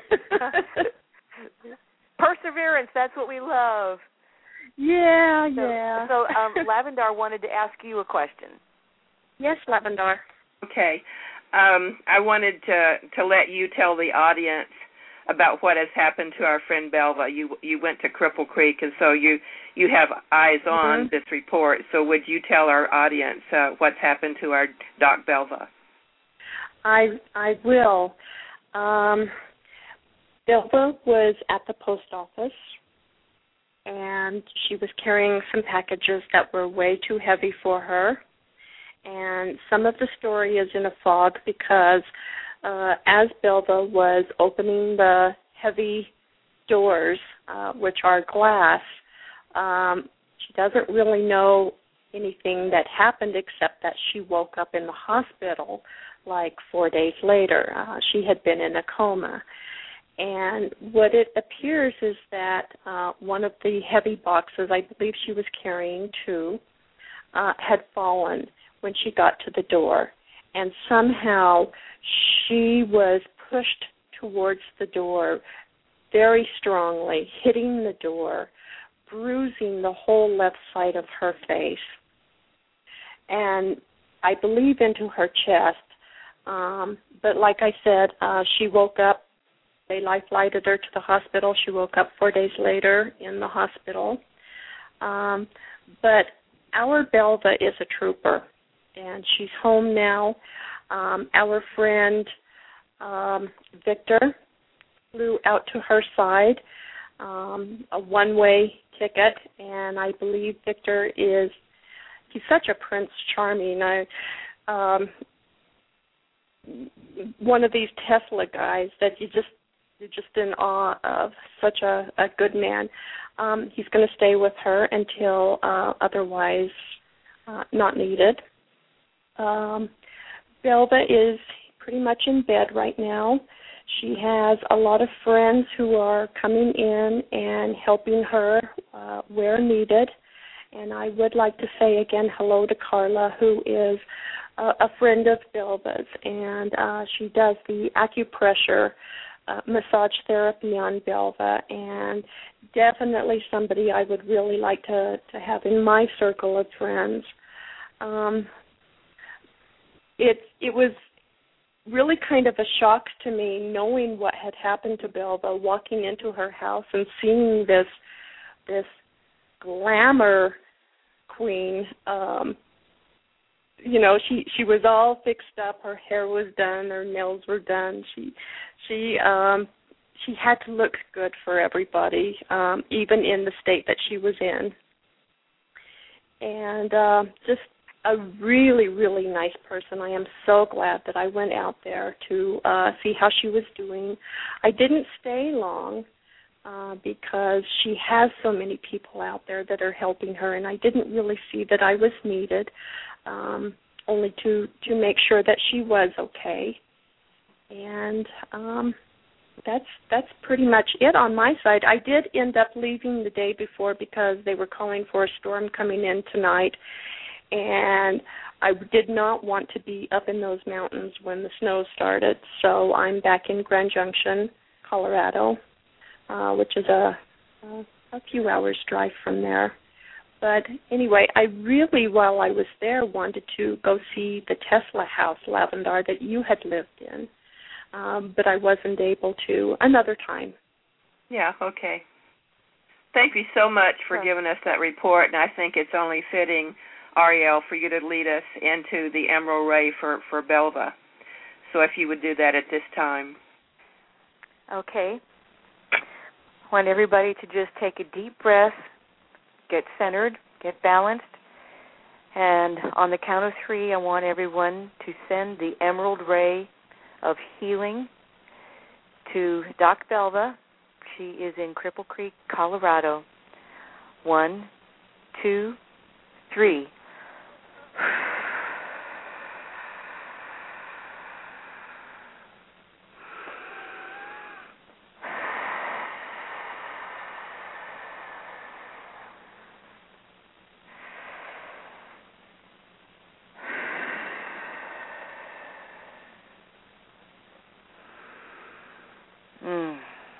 Perseverance. That's what we love. Yeah, so, yeah. So, um, Lavendar wanted to ask you a question. Yes, Lavendar. Okay. Um, I wanted to to let you tell the audience about what has happened to our friend Belva. You you went to Cripple Creek, and so you you have eyes on mm-hmm. this report. So would you tell our audience uh, what's happened to our Doc Belva? I I will. Um, Belva was at the post office, and she was carrying some packages that were way too heavy for her. And some of the story is in a fog because uh, as Belva was opening the heavy doors, uh, which are glass, um, she doesn't really know anything that happened except that she woke up in the hospital like four days later. Uh, she had been in a coma. And what it appears is that uh, one of the heavy boxes, I believe she was carrying two, uh, had fallen when she got to the door. And somehow she was pushed towards the door very strongly, hitting the door, bruising the whole left side of her face, and I believe into her chest. Um, but like I said, uh, she woke up. They life-flighted her to the hospital. She woke up four days later in the hospital. Um, but our Belva is a trooper, and she's home now. Um, our friend um, Victor flew out to her side, um, a one-way ticket, and I believe Victor is, he's such a Prince Charming. I, um, one of these Tesla guys that you just, you're just in awe of, such a, a good man. Um, he's going to stay with her until uh, otherwise uh, not needed. Um, Belva is pretty much in bed right now. She has a lot of friends who are coming in and helping her uh, where needed. And I would like to say again hello to Carla, who is a, a friend of Belva's, and uh, she does the acupressure uh, massage therapy on Belva, and definitely somebody I would really like to, to have in my circle of friends. Um, it, it was really kind of a shock to me knowing what had happened to Belva, walking into her house and seeing this this glamour queen. Um, you know, she, she was all fixed up. Her hair was done. Her nails were done. She she um, she had to look good for everybody, um, even in the state that she was in. And uh, just a really, really nice person. I am so glad that I went out there to uh, see how she was doing. I didn't stay long uh, because she has so many people out there that are helping her, and I didn't really see that I was needed, um, only to, to make sure that she was okay. And um, that's that's pretty much it on my side. I did end up leaving the day before because they were calling for a storm coming in tonight, and I did not want to be up in those mountains when the snow started, so I'm back in Grand Junction, Colorado, uh, which is a, a, a few hours drive from there. But anyway, I really, while I was there, wanted to go see the Tesla house, Lavendar, that you had lived in, um, but I wasn't able to. Another time. Yeah, okay. Thank you so much for Sure. giving us that report, and I think it's only fitting, Ariel, for you to lead us into the Emerald Ray for, for Belva. So if you would do that at this time. Okay. I want everybody to just take a deep breath, get centered, get balanced, and on the count of three, I want everyone to send the Emerald Ray of healing to Doc Belva. She is in Cripple Creek, Colorado. One, two, three. Mm.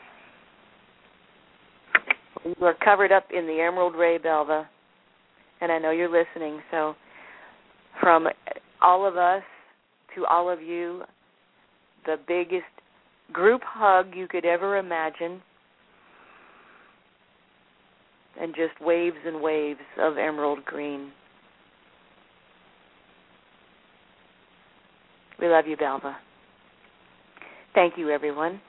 You are covered up in the Emerald Ray, Belva, and I know you're listening, so from all of us to all of you, the biggest group hug you could ever imagine, and just waves and waves of emerald green. We love you, Belva. Thank you, everyone.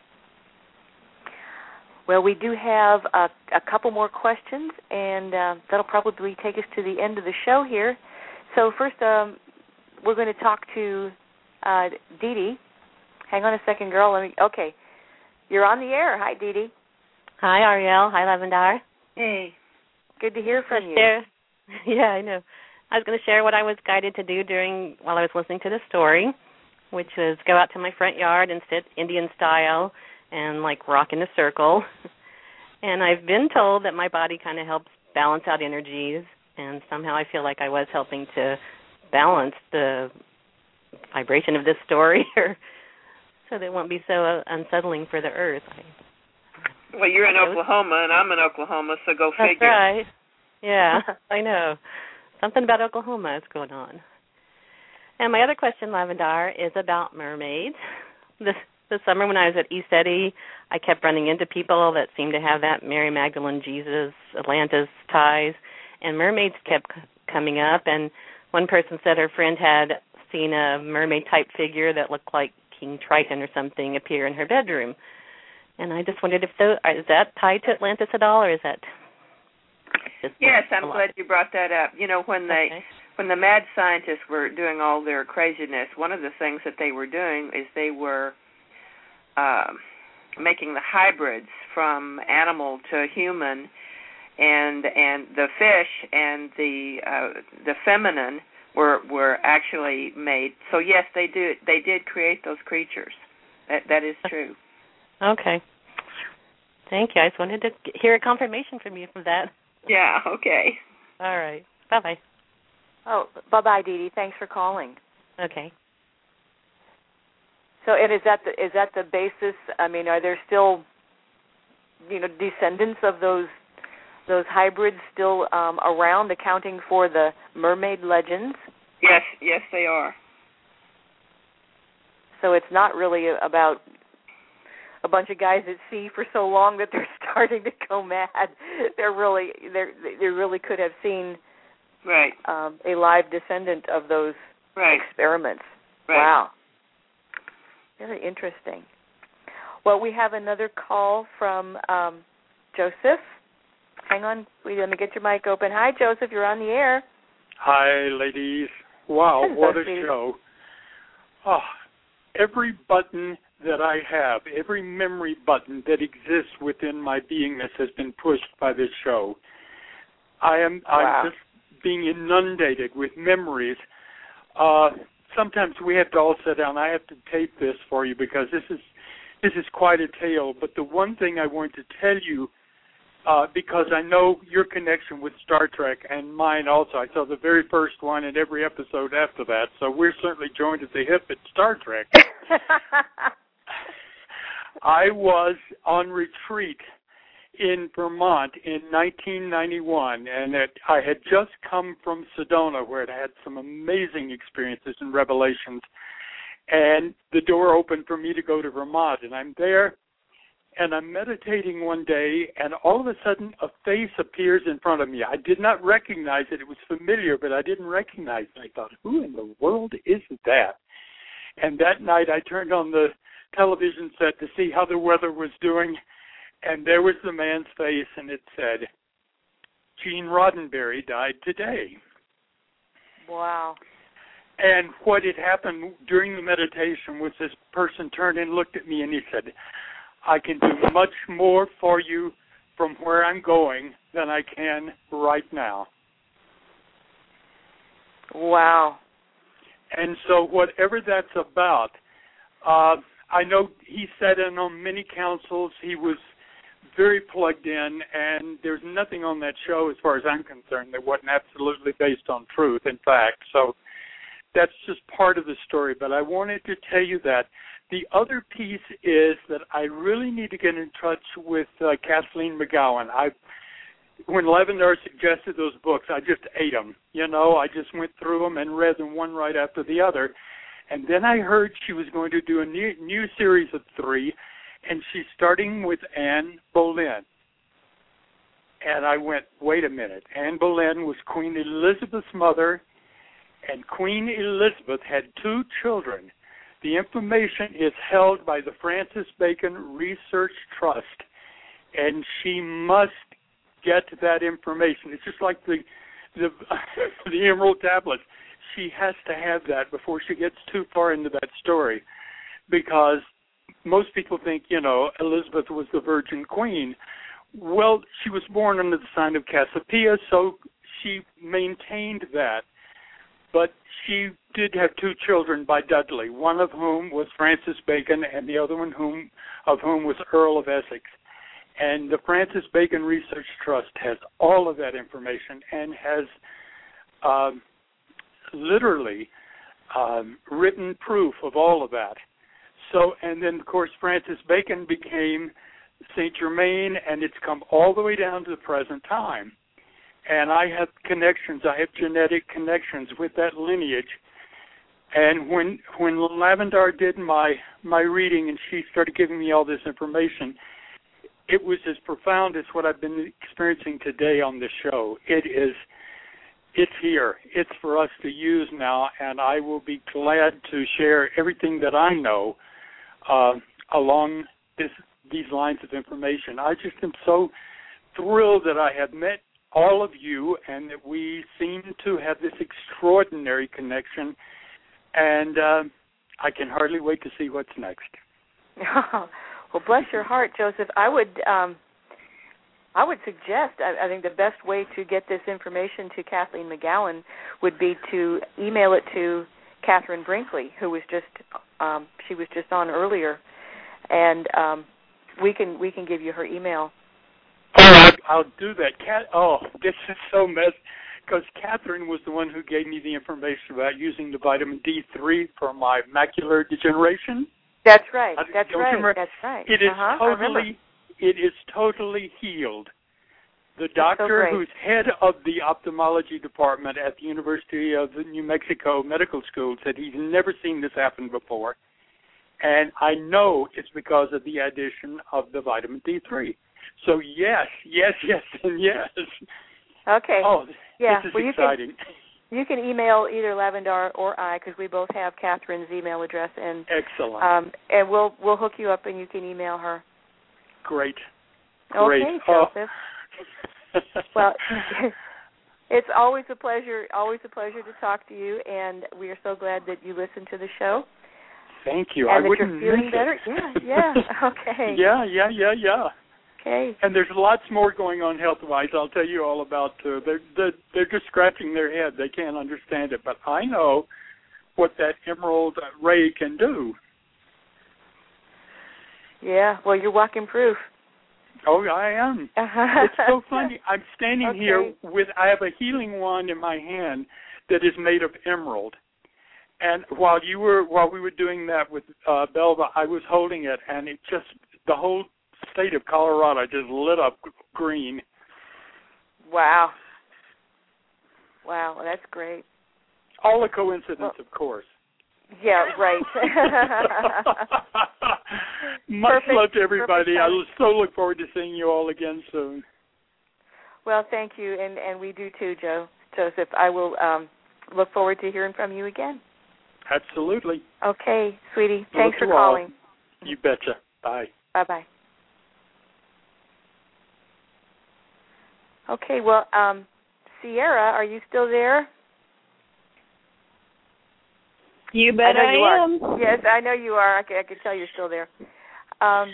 Well, we do have a, a couple more questions, and uh, that'll probably take us to the end of the show here. So first, um, we're going to talk to uh, Dee Dee. Hang on a second, girl. Let me. Okay, you're on the air. Hi, Dee Dee. Hi, Ariel. Hi, Lavendar. Hey. Good to hear from you. Share, yeah, I know. I was going to share what I was guided to do during while I was listening to the story, which was go out to my front yard and sit Indian style and like rock in a circle. And I've been told that my body kind of helps balance out energies, and somehow I feel like I was helping to balance the vibration of this story. so that it won't be so uh, unsettling for the Earth. Well, you're in Oklahoma, and I'm in Oklahoma, so go That's figure. That's right. Yeah, I know. Something about Oklahoma is going on. And my other question, Lavendar, is about mermaids. This this summer when I was at East Eddy, I kept running into people that seemed to have that Mary Magdalene, Jesus, Atlantis ties, and mermaids kept c- coming up. And one person said her friend had seen a mermaid-type figure that looked like King Triton or something appear in her bedroom. And I just wondered if those, is that tied to Atlantis at all, or is that just Yes, I'm glad you brought that up. You know, when they okay. when the mad scientists were doing all their craziness, one of the things that they were doing is they were uh, making the hybrids from animal to human, and and the fish and the uh, the feminine were were actually made. So yes, they do. They did create those creatures. That that is true. Okay. Thank you. I just wanted to hear a confirmation from you from that. Yeah. Okay. All right. Bye bye. Oh, bye bye, Dee Dee. Thanks for calling. Okay. So, and is that the is that the basis? I mean, are there still, you know, descendants of those those hybrids still um, around, accounting for the mermaid legends? Yes, yes, they are. So it's not really about a bunch of guys at sea for so long that they're starting to go mad. They're really they they really could have seen right um, a live descendant of those right. experiments. Right. Wow. Very interesting. Well, we have another call from um, Joseph. Hang on. We're going to get your mic open. Hi, Joseph. You're on the air. Hi, ladies. Wow, Hello, what a sweetie. show. Oh, every button that I have, every memory button that exists within my beingness has been pushed by this show. I am Wow. I'm just being inundated with memories. Uh, sometimes we have to all sit down. I have to tape this for you because this is this is quite a tale. But the one thing I want to tell you, uh, because I know your connection with Star Trek and mine also. I saw the very first one and every episode after that. So we're certainly joined at the hip at Star Trek. I was on retreat in Vermont in nineteen ninety-one, and it, I had just come from Sedona, where I had some amazing experiences and revelations, and the door opened for me to go to Vermont, and I'm there, and I'm meditating one day, and all of a sudden a face appears in front of me. I did not recognize it. It was familiar, but I didn't recognize it. I thought, who in the world is that? And that night I turned on the television set to see how the weather was doing, and there was the man's face, and it said, Gene Roddenberry died today. Wow. And what had happened during the meditation was this person turned and looked at me, and he said, I can do much more for you from where I'm going than I can right now. Wow. And so whatever that's about, uh, I know he sat in on many councils. He was very plugged in, and there's nothing on that show, as far as I'm concerned, that wasn't absolutely based on truth, in fact. So that's just part of the story. But I wanted to tell you that. The other piece is that I really need to get in touch with uh, Kathleen McGowan. I, when Lavendar suggested those books, I just ate them. You know, I just went through them and read them one right after the other. And then I heard she was going to do a new, new series of three, and she's starting with Anne Boleyn. And I went, wait a minute. Anne Boleyn was Queen Elizabeth's mother, and Queen Elizabeth had two children. The information is held by the Francis Bacon Research Trust, and she must get that information. It's just like the the, the Emerald Tablets. She has to have that before she gets too far into that story, because most people think, you know, Elizabeth was the Virgin Queen. Well, she was born under the sign of Cassiopeia, so she maintained that. But she did have two children by Dudley, one of whom was Francis Bacon and the other one whom, of whom was Earl of Essex. And the Francis Bacon Research Trust has all of that information and has um, literally um, written proof of all of that. So, and then, of course, Francis Bacon became Saint Germain, and it's come all the way down to the present time. And I have connections. I have genetic connections with that lineage. And when when Lavendar did my my reading and she started giving me all this information, it was as profound as what I've been experiencing today on this show. It is, it's here. It's for us to use now, and I will be glad to share everything that I know uh, along this these lines of information. I just am so thrilled that I have met all of you and that we seem to have this extraordinary connection, and uh, I can hardly wait to see what's next. Well, bless your heart, Joseph. I would um, I would suggest, I, I think the best way to get this information to Kathleen McGowan would be to email it to Catherine Brinkley, who was just um, she was just on earlier, and um, we can we can give you her email. Oh, I'll do that. Cat, oh, this is so mess, because Catherine was the one who gave me the information about using the vitamin D three for my macular degeneration. That's right. That's Don't right. remember? That's right. It is uh-huh, totally, it is totally healed. The That's doctor so who's head of the ophthalmology department at the University of New Mexico Medical School said he's never seen this happen before, and I know it's because of the addition of the vitamin D three. So yes, yes, yes, and yes. Okay. Oh, yeah. this is well, you exciting. Can, you can email either Lavendar or I, because we both have Catherine's email address, and excellent. Um, and we'll we'll hook you up, and you can email her. Great. Great. Okay, Oh. Joseph. Well, it's always a pleasure. Always a pleasure to talk to you, and we are so glad that you listen to the show. Thank you. And I that wouldn't you're feeling miss better. it. Yeah. Yeah. Okay. yeah. Yeah. Yeah. Yeah. Okay. And there's lots more going on health-wise. I'll tell you all about. Uh, they're, they're they're just scratching their head. They can't understand it, but I know what that emerald ray can do. Yeah. Well, you're walking proof. Oh, I am. It's so funny. I'm standing Okay. here with. I have a healing wand in my hand that is made of emerald. And while you were while we were doing that with uh, Belva, I was holding it, and it just the whole state of Colorado just lit up green. Wow. Wow, well, that's great. All a coincidence, well, well, of course. Yeah, right. Much perfect, love to everybody. I so look forward to seeing you all again soon. Well, thank you, and, and we do too, Joe. Joseph. I will um, look forward to hearing from you again. Absolutely. Okay, sweetie. Thanks Love for calling. All. You betcha. Bye. Bye-bye. Okay, well, um, Sierra, are you still there? You bet I, I, you am. Are. Yes, I know you are. I can, I can tell you're still there. Um,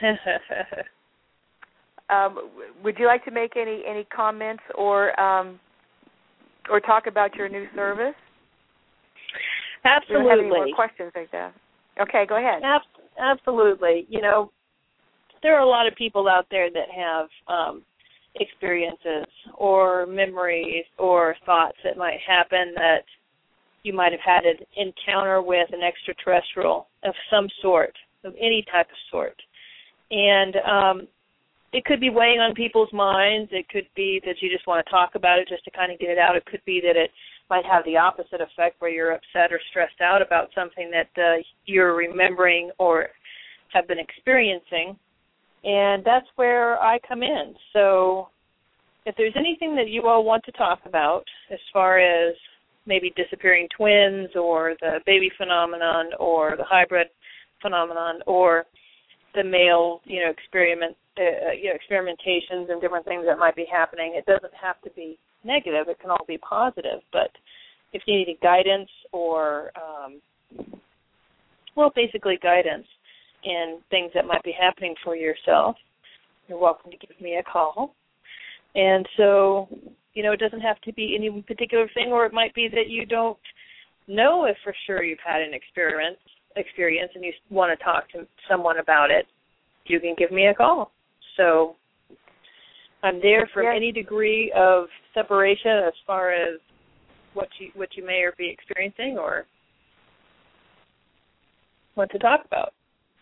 um, would you like to make any, any comments or um, or talk about your new service? Absolutely. Do you have any more questions like that? Okay, go ahead. Absolutely. You know, there are a lot of people out there that have um, experiences or memories or thoughts that might happen that you might have had an encounter with an extraterrestrial of some sort, of any type of sort. And um, it could be weighing on people's minds. It could be that you just want to talk about it just to kind of get it out. It could be that it might have the opposite effect where you're upset or stressed out about something that uh, you're remembering or have been experiencing. And that's where I come in. So if there's anything that you all want to talk about as far as maybe disappearing twins or the baby phenomenon or the hybrid phenomenon or the male, you know, experiment, uh, you know, experimentations and different things that might be happening, it doesn't have to be negative. It can all be positive. But if you need guidance or, um, well, basically guidance in things that might be happening for yourself, you're welcome to give me a call. And so, you know, it doesn't have to be any particular thing, or it might be that you don't know if for sure you've had an experience, experience and you want to talk to someone about it. You can give me a call. So I'm there from yes. any degree of separation as far as what you what you may or be experiencing or want to talk about.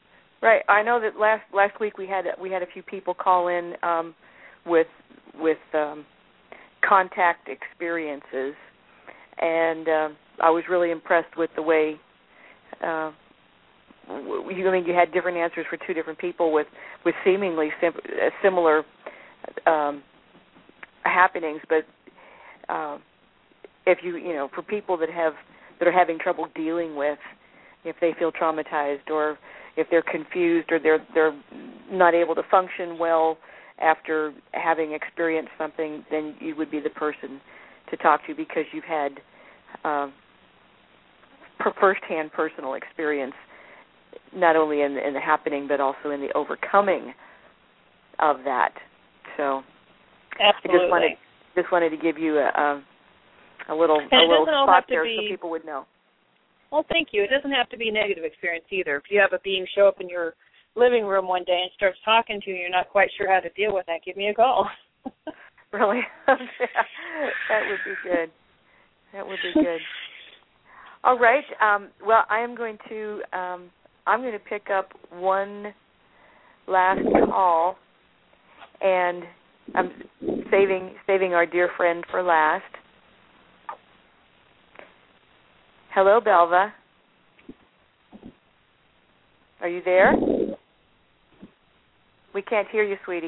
Right. I know that last last week we had we had a few people call in um, with with um, contact experiences, and uh, I was really impressed with the way. Uh, you I mean you had different answers for two different people with with seemingly sim- similar um, happenings, but uh, if you you know for people that have that are having trouble dealing with, if they feel traumatized or if they're confused or they're they're not able to function well after having experienced something, then you would be the person to talk to because you've had uh, first-hand personal experience, not only in, in the happening but also in the overcoming of that. So Absolutely. I just wanted just wanted to give you a, a, a little and a it little doesn't all spot have to there be, so people would know. Well, thank you. It doesn't have to be a negative experience either. If you have a being show up in your living room one day and starts talking to you and you're not quite sure how to deal with that, give me a call. Really? That would be good. That would be good. All right. Um, well, I am going to um, I'm going to pick up one last call, and I'm saving saving our dear friend for last. Hello, Belva. Are you there? We can't hear you, sweetie.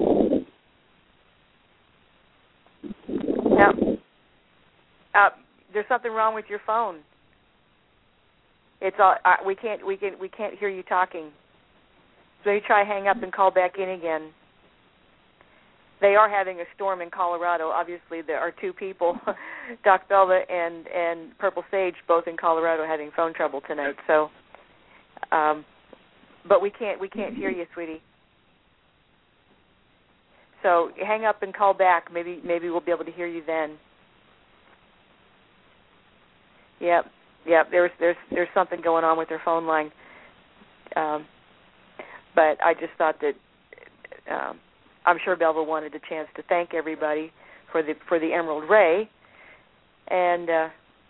No. Uh, there's something wrong with your phone. It's all uh, we can't we can we can't hear you talking. So you try hang up and call back in again. They are having a storm in Colorado. Obviously, there are two people, Doc Belva and, and Purple Sage, both in Colorado, having phone trouble tonight. So, um, but we can't we can't hear you, sweetie. So hang up and call back. Maybe maybe we'll be able to hear you then. Yep, yep. There's there's there's something going on with their phone line. Um, but I just thought that. Um, I'm sure Belva wanted a chance to thank everybody for the for the Emerald Ray, and uh,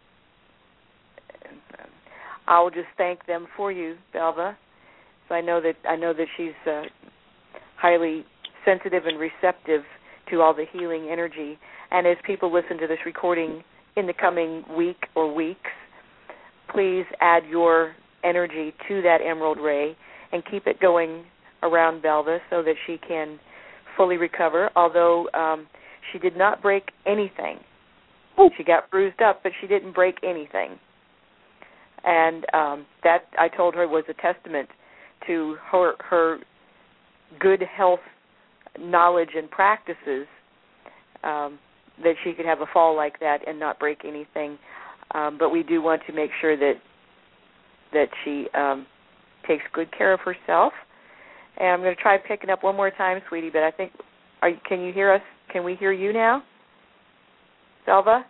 I'll just thank them for you, Belva. So I know that I know that she's uh, highly sensitive and receptive to all the healing energy. And as people listen to this recording in the coming week or weeks, please add your energy to that Emerald Ray and keep it going around Belva so that she can fully recover, although um, she did not break anything. She got bruised up, but she didn't break anything. And um, that, I told her, was a testament to her, her good health knowledge and practices, um, that she could have a fall like that and not break anything. Um, but we do want to make sure that that she um, takes good care of herself. And I'm going to try picking up one more time, sweetie, but I think, are you, can you hear us? Can we hear you now? Belva?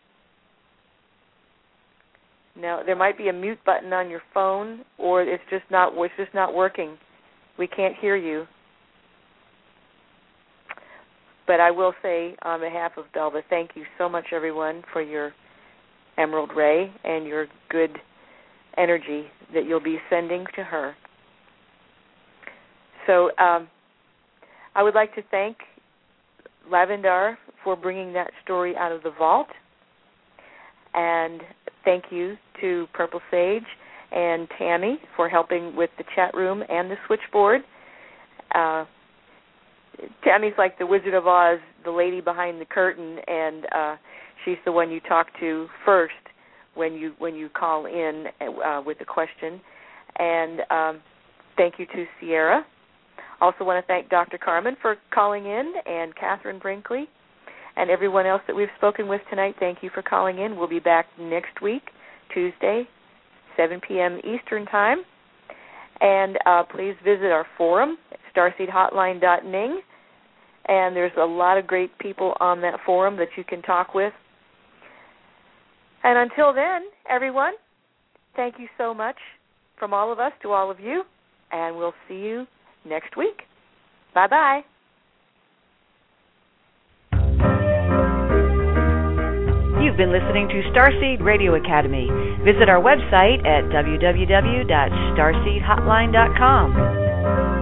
No, there might be a mute button on your phone, or it's just not, it's just not working. We can't hear you. But I will say, on behalf of Belva, thank you so much, everyone, for your Emerald Ray and your good energy that you'll be sending to her. So um, I would like to thank Lavendar for bringing that story out of the vault, and thank you to Purple Sage and Tammy for helping with the chat room and the switchboard. Uh, Tammy's like the Wizard of Oz, the lady behind the curtain, and uh, she's the one you talk to first when you when you call in uh, with a question. And um, thank you to Sierra. Also want to thank Doctor Carmen for calling in, and Catherine Brinkley, and everyone else that we've spoken with tonight. Thank you for calling in. We'll be back next week, Tuesday, seven p.m. Eastern Time. And uh, please visit our forum, starseed hotline dot n i n g, and there's a lot of great people on that forum that you can talk with. And until then, everyone, thank you so much from all of us to all of you, and we'll see you next week. Bye-bye. You've been listening to Starseed Radio Academy. Visit our website at w w w dot starseed hotline dot com.